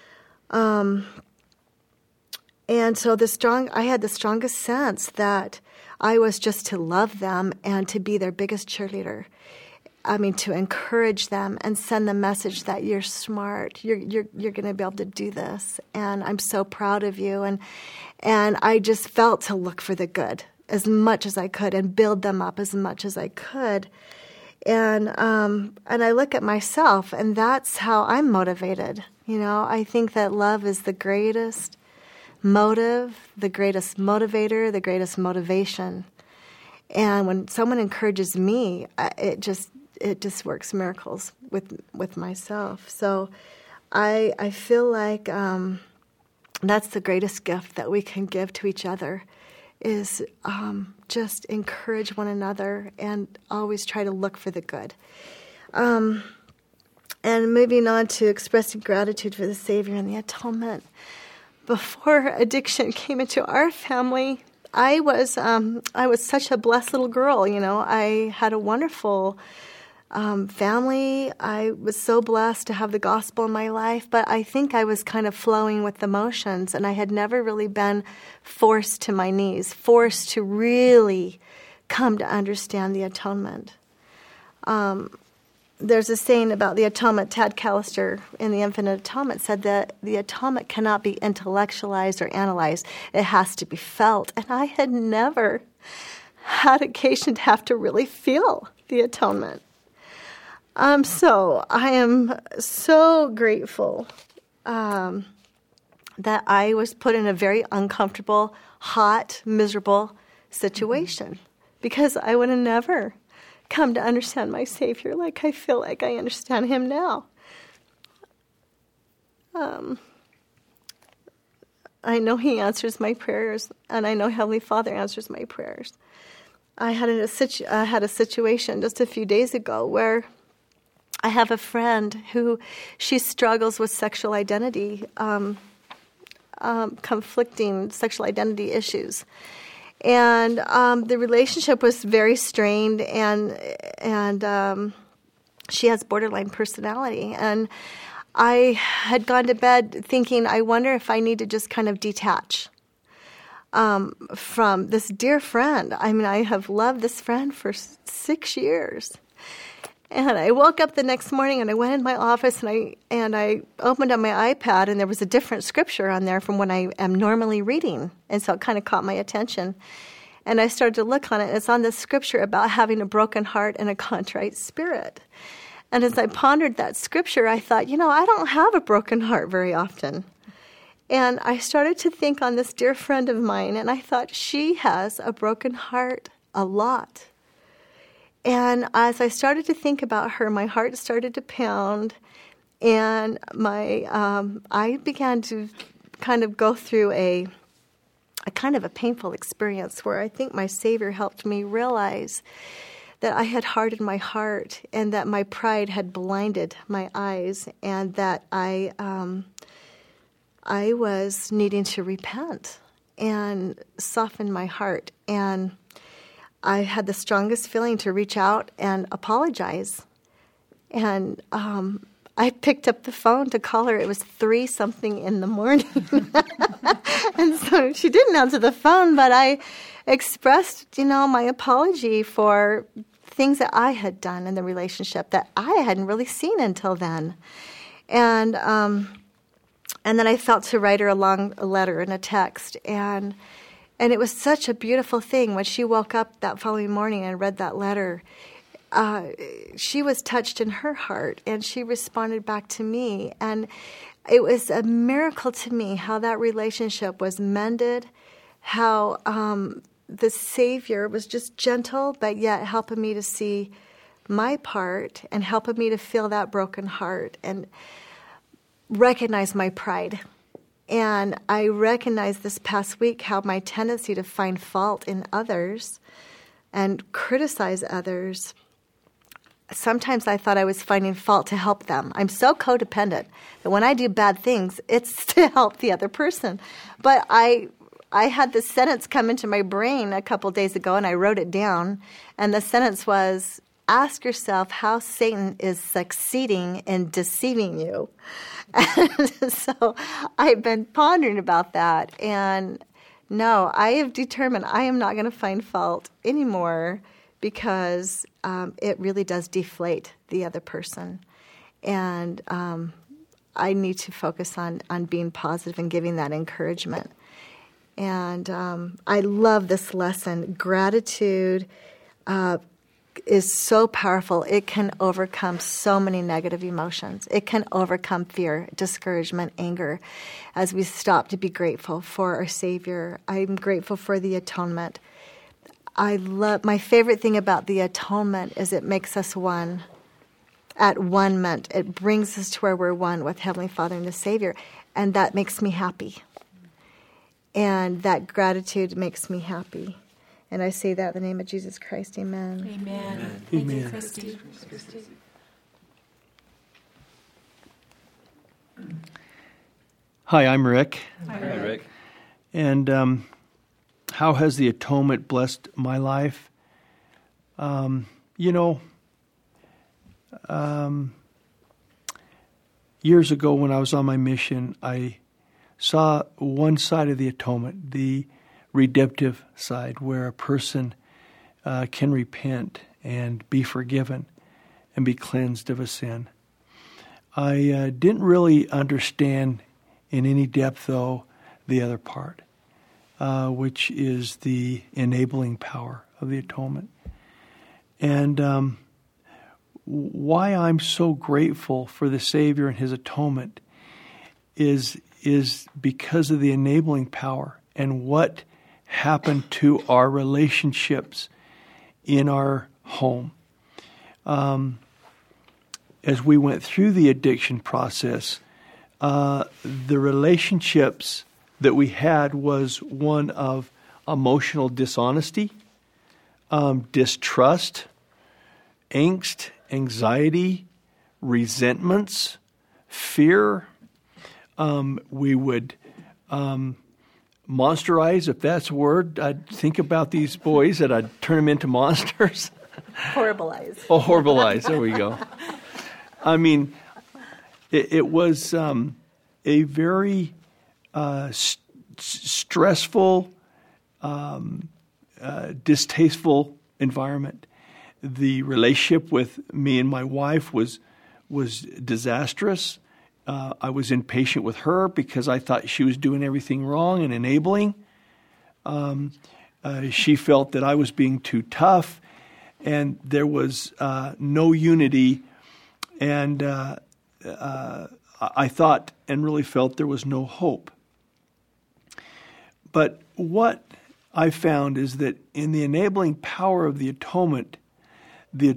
so I had the strongest sense that I was just to love them and to be their biggest cheerleader. I mean, to encourage them and send the message that you're smart, you're going to be able to do this, and I'm so proud of you. And I just felt to look for the good as much as I could and build them up as much as I could. And I look at myself, and that's how I'm motivated. You know, I think that love is the greatest motive, the greatest motivator, the greatest motivation. And when someone encourages me, it just works miracles with myself. So I feel like that's the greatest gift that we can give to each other, is just encourage one another and always try to look for the good. And moving on to expressing gratitude for the Savior and the atonement. Before addiction came into our family, I was such a blessed little girl. I had a wonderful family. I was so blessed to have the gospel in my life, but I think I was kind of flowing with the motions, and I had never really been forced to my knees, forced to really come to understand the atonement. There's a saying about the atonement. Tad Callister in The Infinite Atonement said that the atonement cannot be intellectualized or analyzed. It has to be felt. And I had never had occasion to have to really feel the atonement. So I am so grateful that I was put in a very uncomfortable, hot, miserable situation, because I would have never come to understand my Savior like I feel like I understand him now. I know he answers my prayers, and I know Heavenly Father answers my prayers. I had a situation just a few days ago where I have a friend who, she struggles with sexual identity, conflicting sexual identity issues. And the relationship was very strained, and she has borderline personality. And I had gone to bed thinking, I wonder if I need to just kind of detach from this dear friend. I mean, I have loved this friend for 6 years. And I woke up the next morning and I went in my office and I opened up my iPad, and there was a different scripture on there from what I am normally reading. And so it kind of caught my attention. And I started to look on it. It's on the scripture about having a broken heart and a contrite spirit. And as I pondered that scripture, I thought, I don't have a broken heart very often. And I started to think on this dear friend of mine, and I thought, she has a broken heart a lot. And as I started to think about her, my heart started to pound, and I began to kind of go through a kind of a painful experience where I think my Savior helped me realize that I had hardened my heart, and that my pride had blinded my eyes, and that I was needing to repent and soften my heart. And I had the strongest feeling to reach out and apologize. And I picked up the phone to call her. It was 3-something in the morning. And so she didn't answer the phone, but I expressed, my apology for things that I had done in the relationship that I hadn't really seen until then. And then I felt to write her a letter and a text. And it was such a beautiful thing when she woke up that following morning and read that letter. She was touched in her heart, and she responded back to me. And it was a miracle to me how that relationship was mended, how the Savior was just gentle, but yet helping me to see my part and helping me to feel that broken heart and recognize my pride. And I recognized this past week how my tendency to find fault in others and criticize others, sometimes I thought I was finding fault to help them. I'm so codependent that when I do bad things, it's to help the other person. But I had this sentence come into my brain a couple days ago, and I wrote it down. And the sentence was, ask yourself how Satan is succeeding in deceiving you. And so I've been pondering about that. And no, I have determined I am not going to find fault anymore, because it really does deflate the other person. And I need to focus on being positive and giving that encouragement. And I love this lesson. Gratitude is so powerful. It can overcome so many negative emotions. It can overcome fear, discouragement, anger, as we stop to be grateful for our Savior. I'm grateful for the atonement. My favorite thing about the atonement is it makes us one at one ment. It brings us to where we're one with Heavenly Father and the Savior, and that makes me happy. And that gratitude makes me happy. And I say that in the name of Jesus Christ. Amen. Amen. Amen. Thank you, Christy. Hi, I'm Rick. Hi, Rick. And how has the atonement blessed my life? Years ago when I was on my mission, I saw one side of the atonement, the redemptive side, where a person can repent and be forgiven and be cleansed of a sin. I didn't really understand in any depth, though, the other part, which is the enabling power of the atonement. And why I'm so grateful for the Savior and His atonement is because of the enabling power and what happened to our relationships in our home. As we went through the addiction process, the relationships that we had was one of emotional dishonesty, distrust, angst, anxiety, resentments, fear. We would monsterize, if that's a word. I'd think about these boys and I'd turn them into monsters. Horribilize. Oh, horribilize. There we go. I mean, it was a very stressful, distasteful environment. The relationship with me and my wife was disastrous. I was impatient with her because I thought she was doing everything wrong and enabling. She felt that I was being too tough, and there was no unity. And I thought and really felt there was no hope. But what I found is that in the enabling power of the atonement, the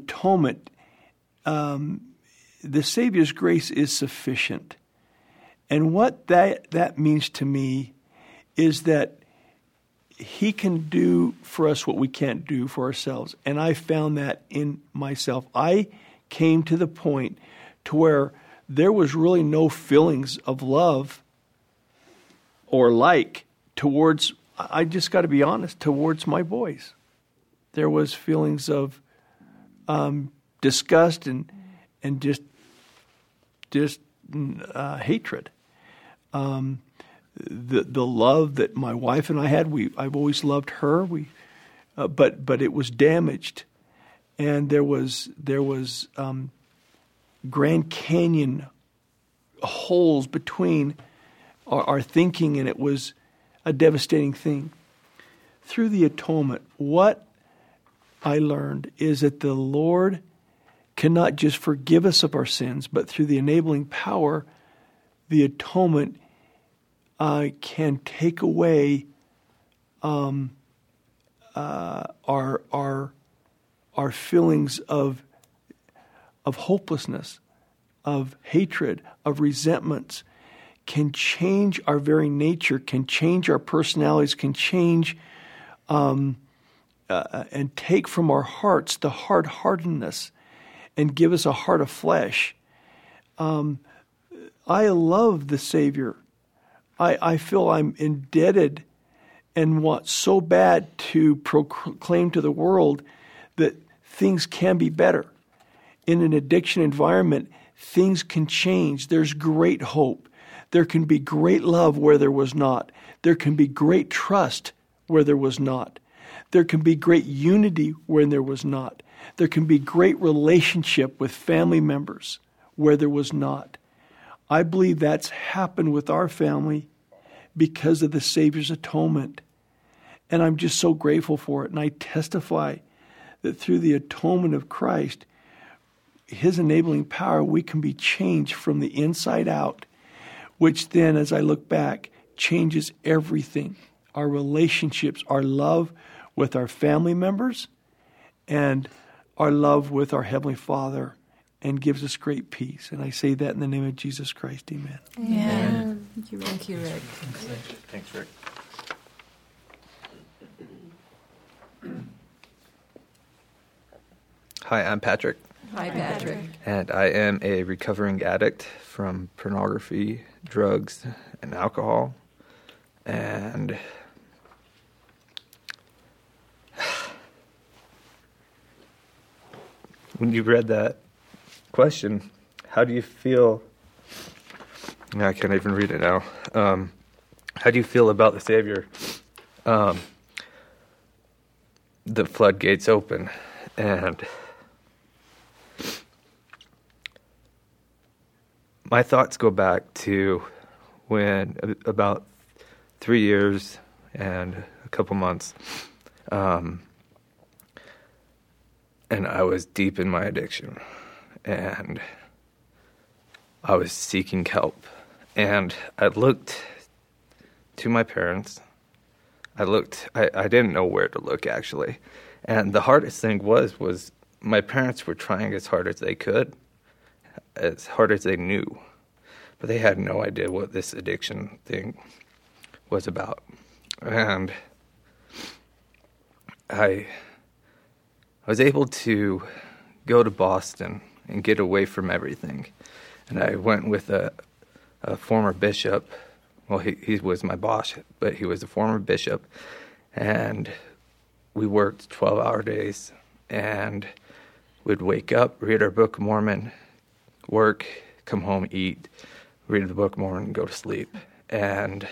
Savior's grace is sufficient. And what that means to me is that He can do for us what we can't do for ourselves. And I found that in myself. I came to the point to where there was really no feelings of love or like towards, I just got to be honest, towards my boys. There was feelings of disgust and just hatred. The love that my wife and I had, I've always loved her. But it was damaged, and there was Grand Canyon holes between our thinking, and it was a devastating thing. Through the atonement, what I learned is that the Lord cannot just forgive us of our sins, but through the enabling power, the atonement can take away our feelings of hopelessness, of hatred, of resentments, can change our very nature, can change our personalities, can change and take from our hearts the hard-heartedness and give us a heart of flesh. I love the Savior. I feel I'm indebted and want so bad to proclaim to the world that things can be better. In an addiction environment, things can change. There's great hope. There can be great love where there was not. There can be great trust where there was not. There can be great unity where there was not. There can be great relationship with family members where there was not. I believe that's happened with our family because of the Savior's atonement. And I'm just so grateful for it. And I testify that through the atonement of Christ, His enabling power, we can be changed from the inside out, which then, as I look back, changes everything. Our relationships, our love with our family members, and our love with our Heavenly Father, and gives us great peace. And I say that in the name of Jesus Christ. Amen. Amen. Thank you, Rick. Thanks, Rick. Hi, I'm Patrick. Hi, Patrick. And I am a recovering addict from pornography, drugs, and alcohol. And when you read that question, how do you feel? I can't even read it now. How do you feel about the Savior? The floodgates open, and my thoughts go back to when, about 3 years and a couple months, and I was deep in my addiction, and I was seeking help, and I looked to my parents. I didn't know where to look, actually, and the hardest thing was my parents were trying as hard as they could, as hard as they knew, but they had no idea what this addiction thing was about. And I was able to go to Boston and get away from everything. And I went with a former bishop. Well, he was my boss, but he was a former bishop. And we worked 12-hour days, and we'd wake up, read our Book of Mormon, work, come home, eat, read the Book of Mormon, and go to sleep. And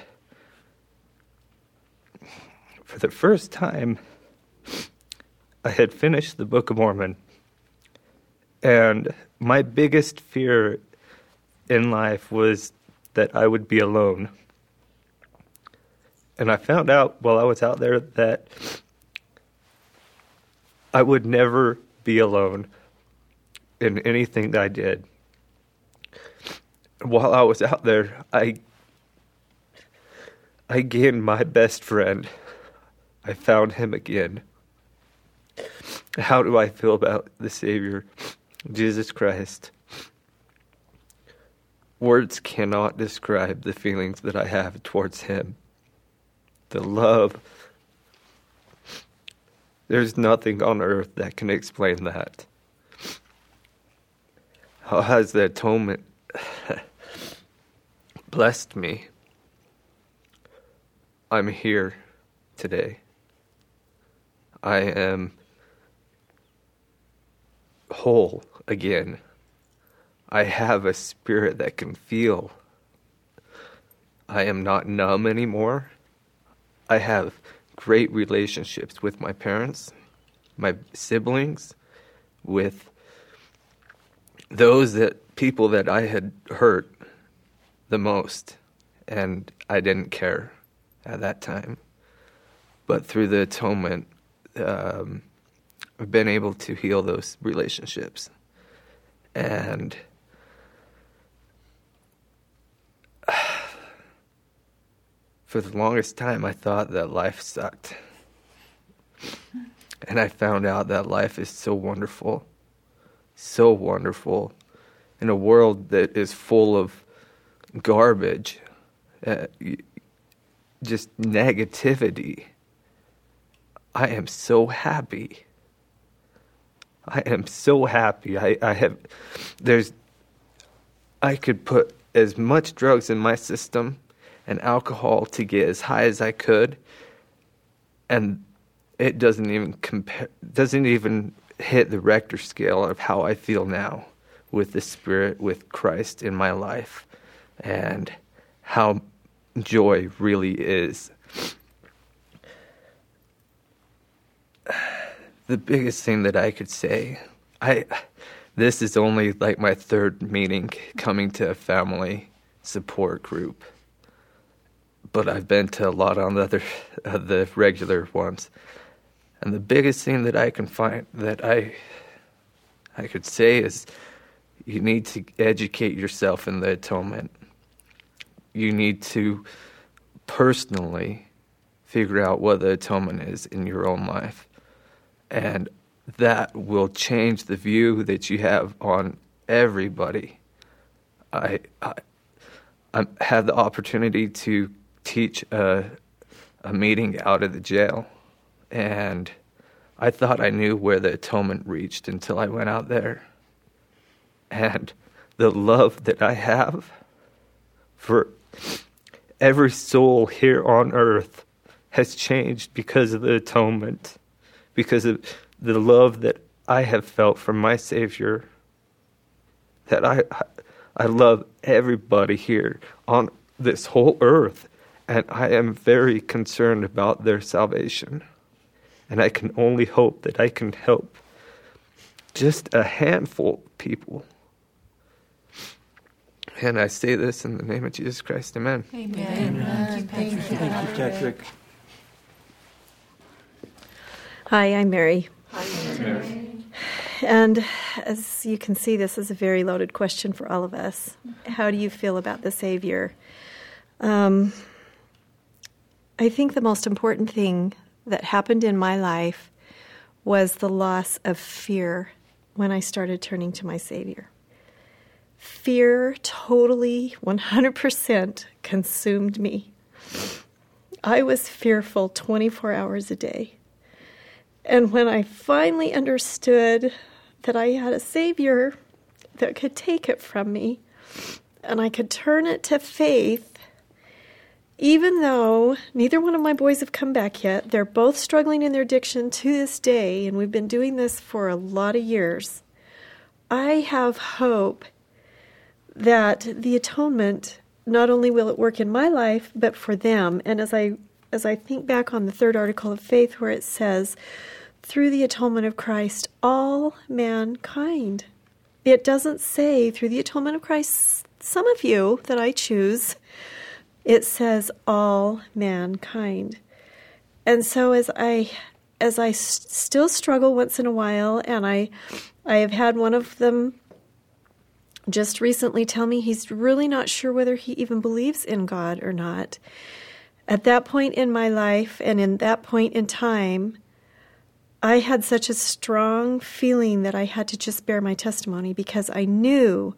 for the first time, I had finished the Book of Mormon, and my biggest fear in life was that I would be alone. And I found out while I was out there that I would never be alone in anything that I did. While I was out there, I gained my best friend. I found him again. How do I feel about the Savior, Jesus Christ? Words cannot describe the feelings that I have towards him. The love. There's nothing on earth that can explain that. How has the atonement blessed me? I'm here today. I am whole again. I have a spirit that can feel. I am not numb anymore. I have great relationships with my parents, my siblings, with those people that I had hurt the most, and I didn't care at that time. But through the atonement, I've been able to heal those relationships. And for the longest time, I thought that life sucked. And I found out that life is so wonderful in a world that is full of garbage, just negativity. I am so happy. I could put as much drugs in my system and alcohol to get as high as I could, and it doesn't even hit the Richter scale of how I feel now with the Spirit, with Christ in my life, and how joy really is. The biggest thing that I could say, this is only like my third meeting coming to a family support group, but I've been to a lot on the regular ones. And the biggest thing that I can find that I could say is you need to educate yourself in the atonement. You need to personally figure out what the atonement is in your own life. And that will change the view that you have on everybody. I had the opportunity to teach a meeting out of the jail, and I thought I knew where the atonement reached until I went out there. And the love that I have for every soul here on earth has changed because of the atonement, because of the love that I have felt from my Savior, that I love everybody here on this whole earth, and I am very concerned about their salvation. And I can only hope that I can help just a handful of people. And I say this in the name of Jesus Christ. Amen. Amen. Amen. Thank you, Patrick. Hi, I'm Mary. Hi, Mary. And as you can see, this is a very loaded question for all of us. How do you feel about the Savior? I think the most important thing that happened in my life was the loss of fear when I started turning to my Savior. Fear totally, 100% consumed me. I was fearful 24 hours a day. And when I finally understood that I had a Savior that could take it from me, and I could turn it to faith, even though neither one of my boys have come back yet, they're both struggling in their addiction to this day, and we've been doing this for a lot of years, I have hope that the atonement, not only will it work in my life, but for them. And as I think back on the third article of faith where it says, through the atonement of Christ, all mankind. It doesn't say, through the atonement of Christ, some of you that I choose. It says all mankind. And so as I still struggle once in a while, and I have had one of them just recently tell me he's really not sure whether he even believes in God or not. At that point in my life and in that point in time, I had such a strong feeling that I had to just bear my testimony because I knew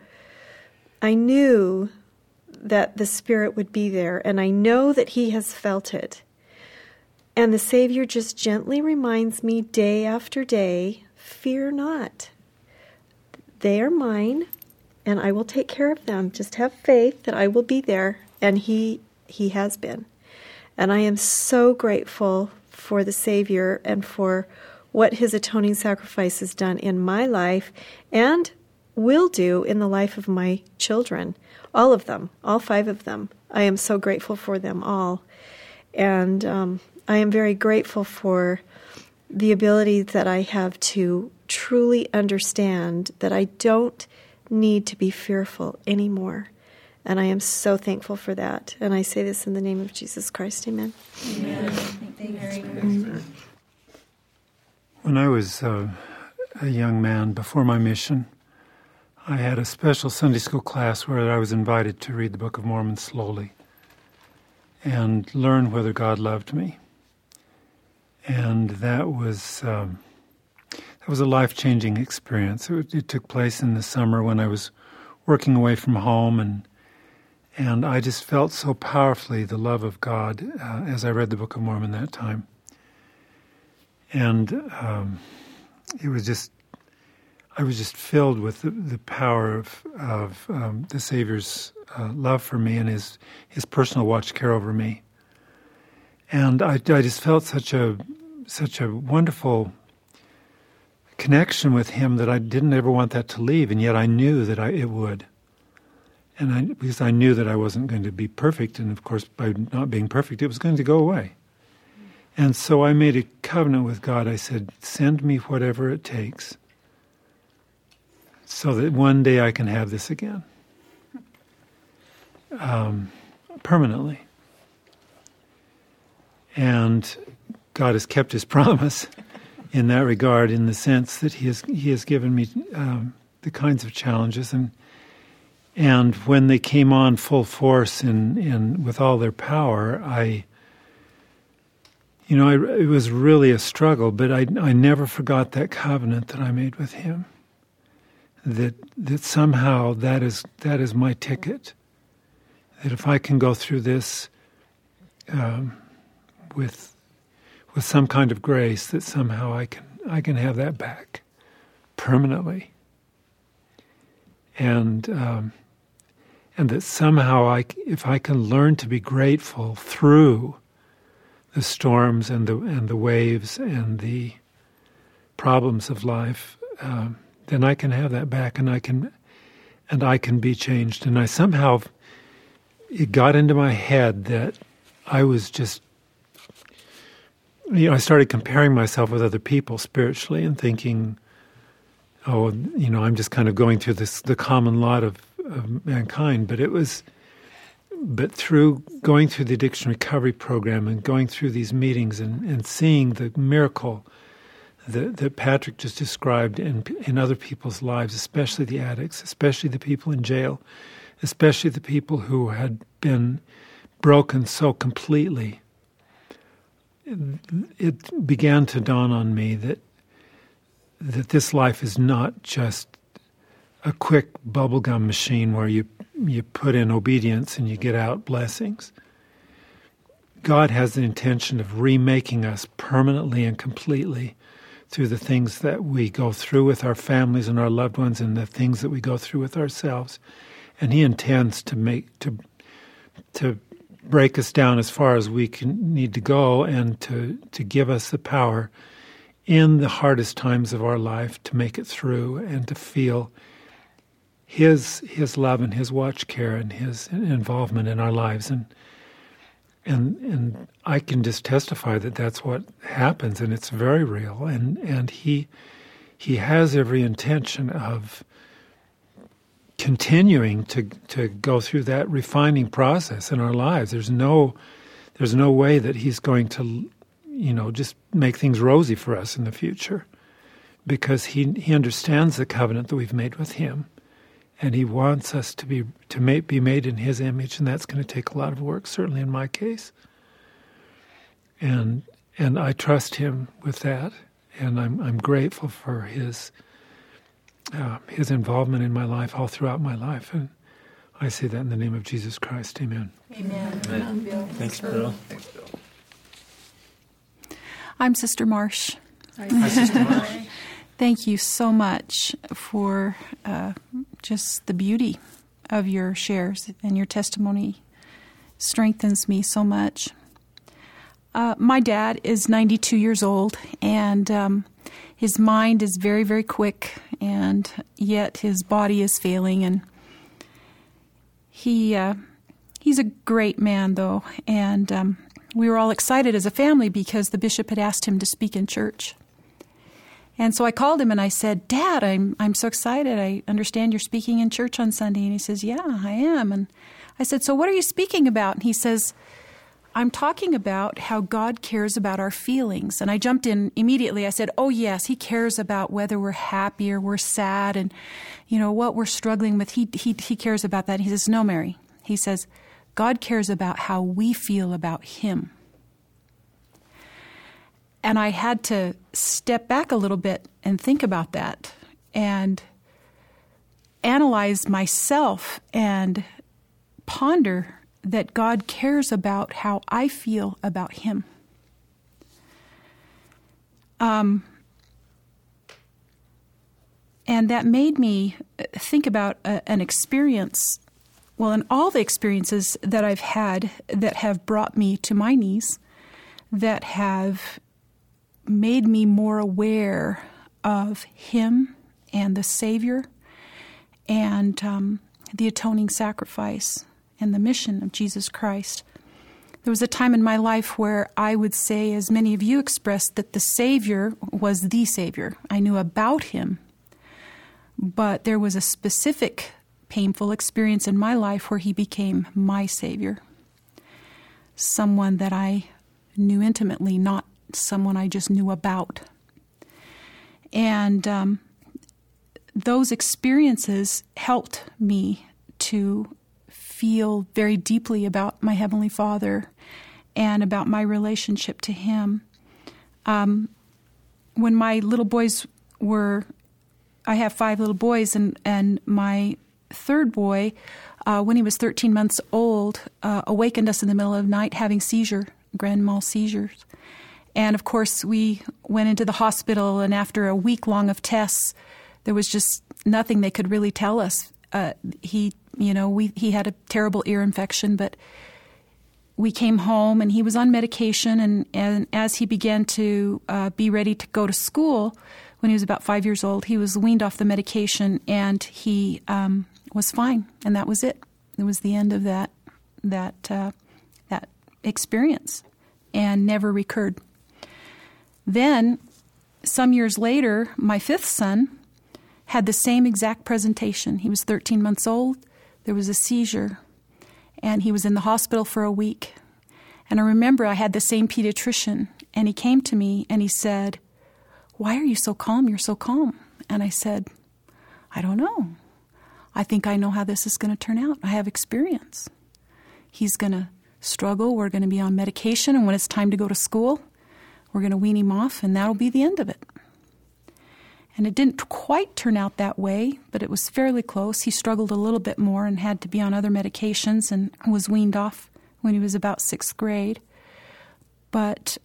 that the Spirit would be there, and I know that He has felt it. And the Savior just gently reminds me day after day, fear not. They are mine, and I will take care of them. Just have faith that I will be there, and He has been. And I am so grateful for the Savior and for what His atoning sacrifice has done in my life and will do in the life of my children. All of them, all 5 of them. I am so grateful for them all. And I am very grateful for the ability that I have to truly understand that I don't need to be fearful anymore. And I am so thankful for that. And I say this in the name of Jesus Christ. Amen. Amen. Amen. When I was a young man before my mission, I had a special Sunday school class where I was invited to read the Book of Mormon slowly and learn whether God loved me. And that was a life-changing experience. It took place in the summer when I was working away from home, and I just felt so powerfully the love of God as I read the Book of Mormon that time. And it was just, I was just filled with the power of the Savior's love for me and his personal watch care over me. And I just felt such a wonderful connection with Him that I didn't ever want that to leave, and yet I knew that it would. And because I knew that I wasn't going to be perfect, and of course by not being perfect, it was going to go away. And so I made a covenant with God. I said, send me whatever it takes so that one day I can have this again. Permanently. And God has kept His promise in that regard, in the sense that He has given me the kinds of challenges, and when they came on full force in with all their power, it was really a struggle, but I never forgot that covenant that I made with Him. That somehow that is my ticket. That if I can go through this with some kind of grace, that somehow I can have that back permanently, and that somehow if I can learn to be grateful through the storms and the waves and the problems of life, then I can have that back, and I can be changed. And I somehow, it got into my head that I was just, I started comparing myself with other people spiritually and thinking, oh, I'm just kind of going through the common lot of mankind. But through going through the addiction recovery program and going through these meetings and seeing the miracle that Patrick just described in other people's lives, especially the addicts, especially the people in jail, especially the people who had been broken so completely, it began to dawn on me that this life is not just a quick bubblegum machine where you put in obedience and you get out blessings. God has the intention of remaking us permanently and completely through the things that we go through with our families and our loved ones and the things that we go through with ourselves. And He intends to break us down as far as we need to go, and to give us the power in the hardest times of our life to make it through and to feel His love and His watch care and His involvement in our lives. And I can just testify that that's what happens, and it's very real. And He has every intention of continuing to go through that refining process in our lives. There's no way that He's going to, just make things rosy for us in the future, because He understands the covenant that we've made with Him, and He wants us to be made in His image, and that's going to take a lot of work, certainly in my case. And I trust Him with that, and I'm grateful for His involvement in my life all throughout my life, and I say that in the name of Jesus Christ. Amen. Amen. Amen. Bill. Thanks, Bill. Thanks, Bill. I'm Sister Marsh. Hi, Sister Marsh. Thank you so much for just the beauty of your shares, and your testimony strengthens me so much. My dad is 92 years old, and his mind is very, very quick, and yet his body is failing. And he's a great man, though, and we were all excited as a family because the bishop had asked him to speak in church. And so I called him and I said, "Dad, I'm so excited. I understand you're speaking in church on Sunday." And he says, "Yeah, I am." And I said, "So what are you speaking about?" And he says, "I'm talking about how God cares about our feelings." And I jumped in immediately. I said, "Oh, yes, He cares about whether we're happy or we're sad and, what we're struggling with. He cares about that." And he says, "No, Mary." He says, "God cares about how we feel about Him." And I had to step back a little bit and think about that and analyze myself and ponder that God cares about how I feel about Him. And that made me think about an experience, and all the experiences that I've had that have brought me to my knees, that have made me more aware of Him and the Savior and the atoning sacrifice and the mission of Jesus Christ. There was a time in my life where I would say, as many of you expressed, that the Savior was the Savior. I knew about Him, but there was a specific painful experience in my life where He became my Savior. Someone that I knew intimately, not someone I just knew about. And those experiences helped me to feel very deeply about my Heavenly Father and about my relationship to Him. When my little boys I have 5 little boys, and my third boy, when he was 13 months old, awakened us in the middle of the night having grand mal seizures. And of course, we went into the hospital, and after a week long of tests, there was just nothing they could really tell us. He had a terrible ear infection, but we came home and he was on medication. And as he began to be ready to go to school, when he was about 5 years old, he was weaned off the medication, and he was fine. And that was it. It was the end of that experience, and never recurred. Then, some years later, my fifth son had the same exact presentation. He was 13 months old. There was a seizure, and he was in the hospital for a week. And I remember I had the same pediatrician, and he came to me and he said, "Why are you so calm? You're so calm." And I said, "I don't know. I think I know how this is going to turn out. I have experience. He's going to struggle. We're going to be on medication, and when it's time to go to school, we're going to wean him off, and that'll be the end of it." And it didn't quite turn out that way, but it was fairly close. He struggled a little bit more and had to be on other medications and was weaned off when he was about 6th grade. But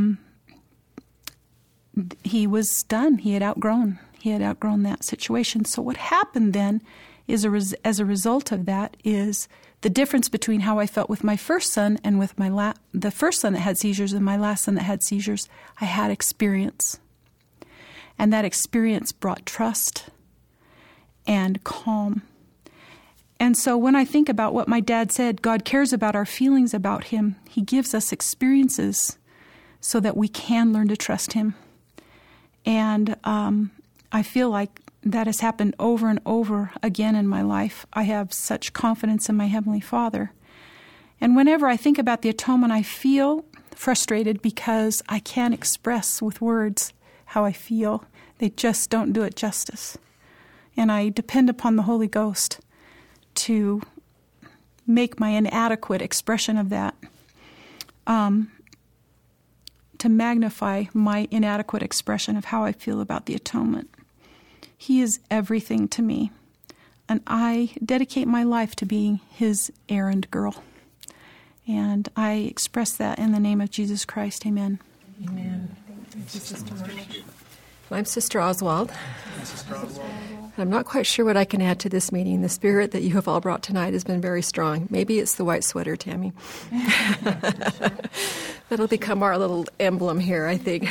he was done. He had outgrown that situation. So what happened then is, as a result of that, is the difference between how I felt with my first son and with the first son that had seizures and my last son that had seizures. I had experience. And that experience brought trust and calm. And so when I think about what my dad said, God cares about our feelings about him. He gives us experiences so that we can learn to trust him. And I feel like that has happened over and over again in my life. I have such confidence in my Heavenly Father. And whenever I think about the atonement, I feel frustrated because I can't express with words how I feel. They just don't do it justice. And I depend upon the Holy Ghost to make my inadequate expression of that, to magnify my inadequate expression of how I feel about the atonement. He is everything to me, and I dedicate my life to being His errand girl. And I express that in the name of Jesus Christ. Amen. Amen. Thank you, Sister Marcia. I'm Sister Oswald. I'm not quite sure what I can add to this meeting. The spirit that you have all brought tonight has been very strong. Maybe it's the white sweater, Tammy. That'll become our little emblem here, I think.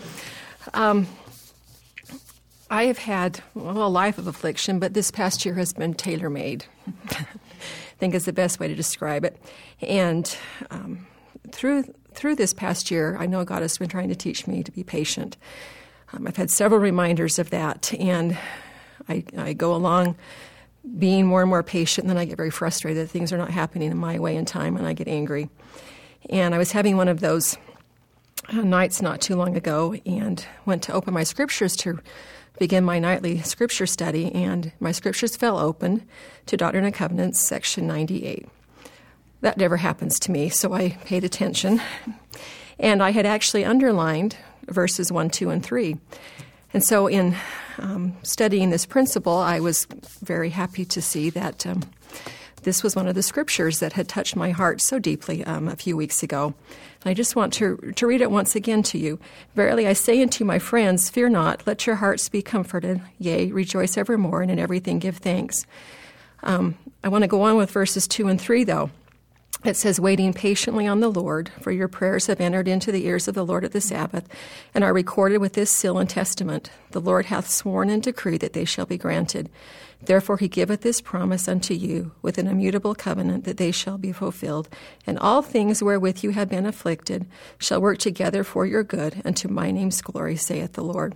I have had a life of affliction, but this past year has been tailor-made. I think is the best way to describe it. And through this past year, I know God has been trying to teach me to be patient. I've had several reminders of that, and I go along being more and more patient, and then I get very frustrated that things are not happening in my way and time, and I get angry. And I was having one of those nights not too long ago, and went to open my scriptures to begin my nightly scripture study, and my scriptures fell open to Doctrine and Covenants, section 98. That never happens to me, so I paid attention. And I had actually underlined verses 1, 2, and 3. And so in studying this principle, I was very happy to see that this was one of the scriptures that had touched my heart so deeply a few weeks ago. And I just want to read it once again to you. "Verily I say unto my friends, fear not, let your hearts be comforted. Yea, rejoice evermore, and in everything give thanks." I want to go on with verses 2 and 3, though. It says, "Waiting patiently on the Lord, for your prayers have entered into the ears of the Lord at the Sabbath, and are recorded with this seal and testament. The Lord hath sworn and decreed that they shall be granted. Therefore he giveth this promise unto you, with an immutable covenant, that they shall be fulfilled. And all things wherewith you have been afflicted shall work together for your good, and to my name's glory, saith the Lord."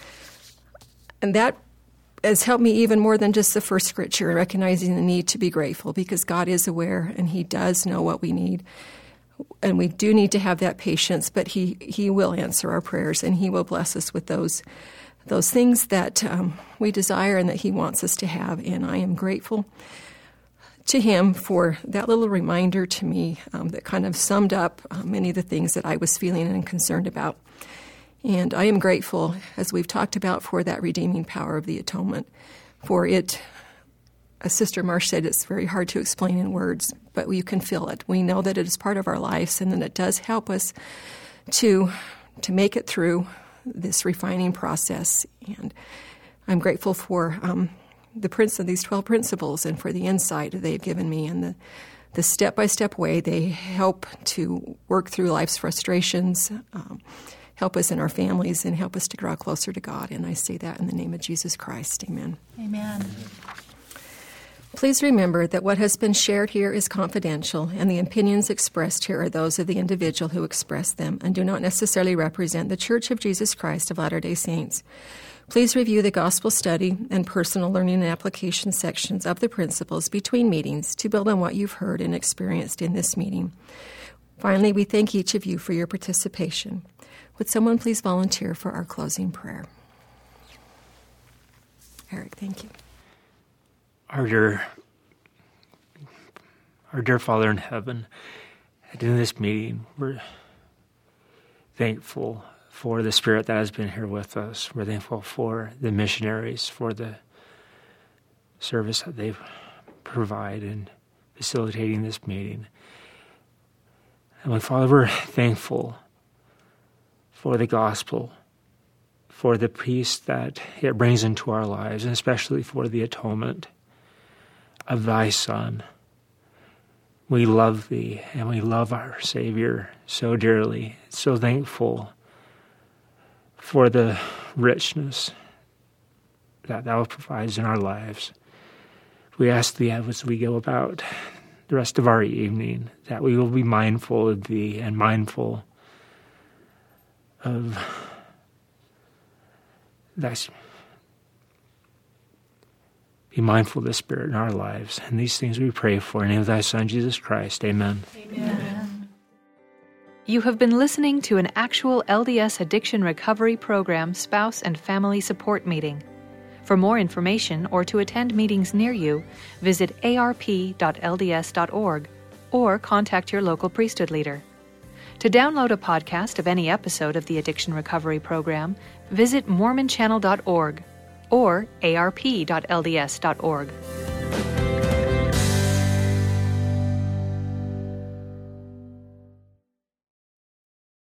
And that has helped me even more than just the first scripture, recognizing the need to be grateful, because God is aware and He does know what we need. And we do need to have that patience, but He will answer our prayers, and He will bless us with those things that we desire and that He wants us to have. And I am grateful to Him for that little reminder to me that kind of summed up many of the things that I was feeling and concerned about. And I am grateful, as we've talked about, for that redeeming power of the atonement. For it, as Sister Marsh said, it's very hard to explain in words, but you can feel it. We know that it is part of our lives, and that it does help us to make it through this refining process. And I'm grateful for these 12 principles and for the insight they've given me and the step-by-step way they help to work through life's frustrations, help us in our families, and help us to draw closer to God. And I say that in the name of Jesus Christ. Amen. Amen. Please remember that what has been shared here is confidential, and the opinions expressed here are those of the individual who expressed them and do not necessarily represent the Church of Jesus Christ of Latter-day Saints. Please review the gospel study and personal learning and application sections of the principles between meetings to build on what you've heard and experienced in this meeting. Finally, we thank each of you for your participation. Would someone please volunteer for our closing prayer? Eric, thank you. Our dear Father in heaven, and in this meeting, we're thankful for the Spirit that has been here with us. We're thankful for the missionaries, for the service that they provide in facilitating this meeting. And Father, we're thankful for the gospel, for the peace that it brings into our lives, and especially for the atonement of thy Son. We love thee, and we love our Savior so dearly, so thankful for the richness that thou provides in our lives. We ask thee as we go about the rest of our evening that we will be mindful of thee and mindful of thy, be mindful of the Spirit in our lives. And these things we pray for in the name of thy Son, Jesus Christ. Amen. Amen. You have been listening to an actual LDS addiction recovery program spouse and family support meeting. For more information or to attend meetings near you, visit arp.lds.org or contact your local priesthood leader. To download a podcast of any episode of the Addiction Recovery Program, visit mormonchannel.org or arp.lds.org.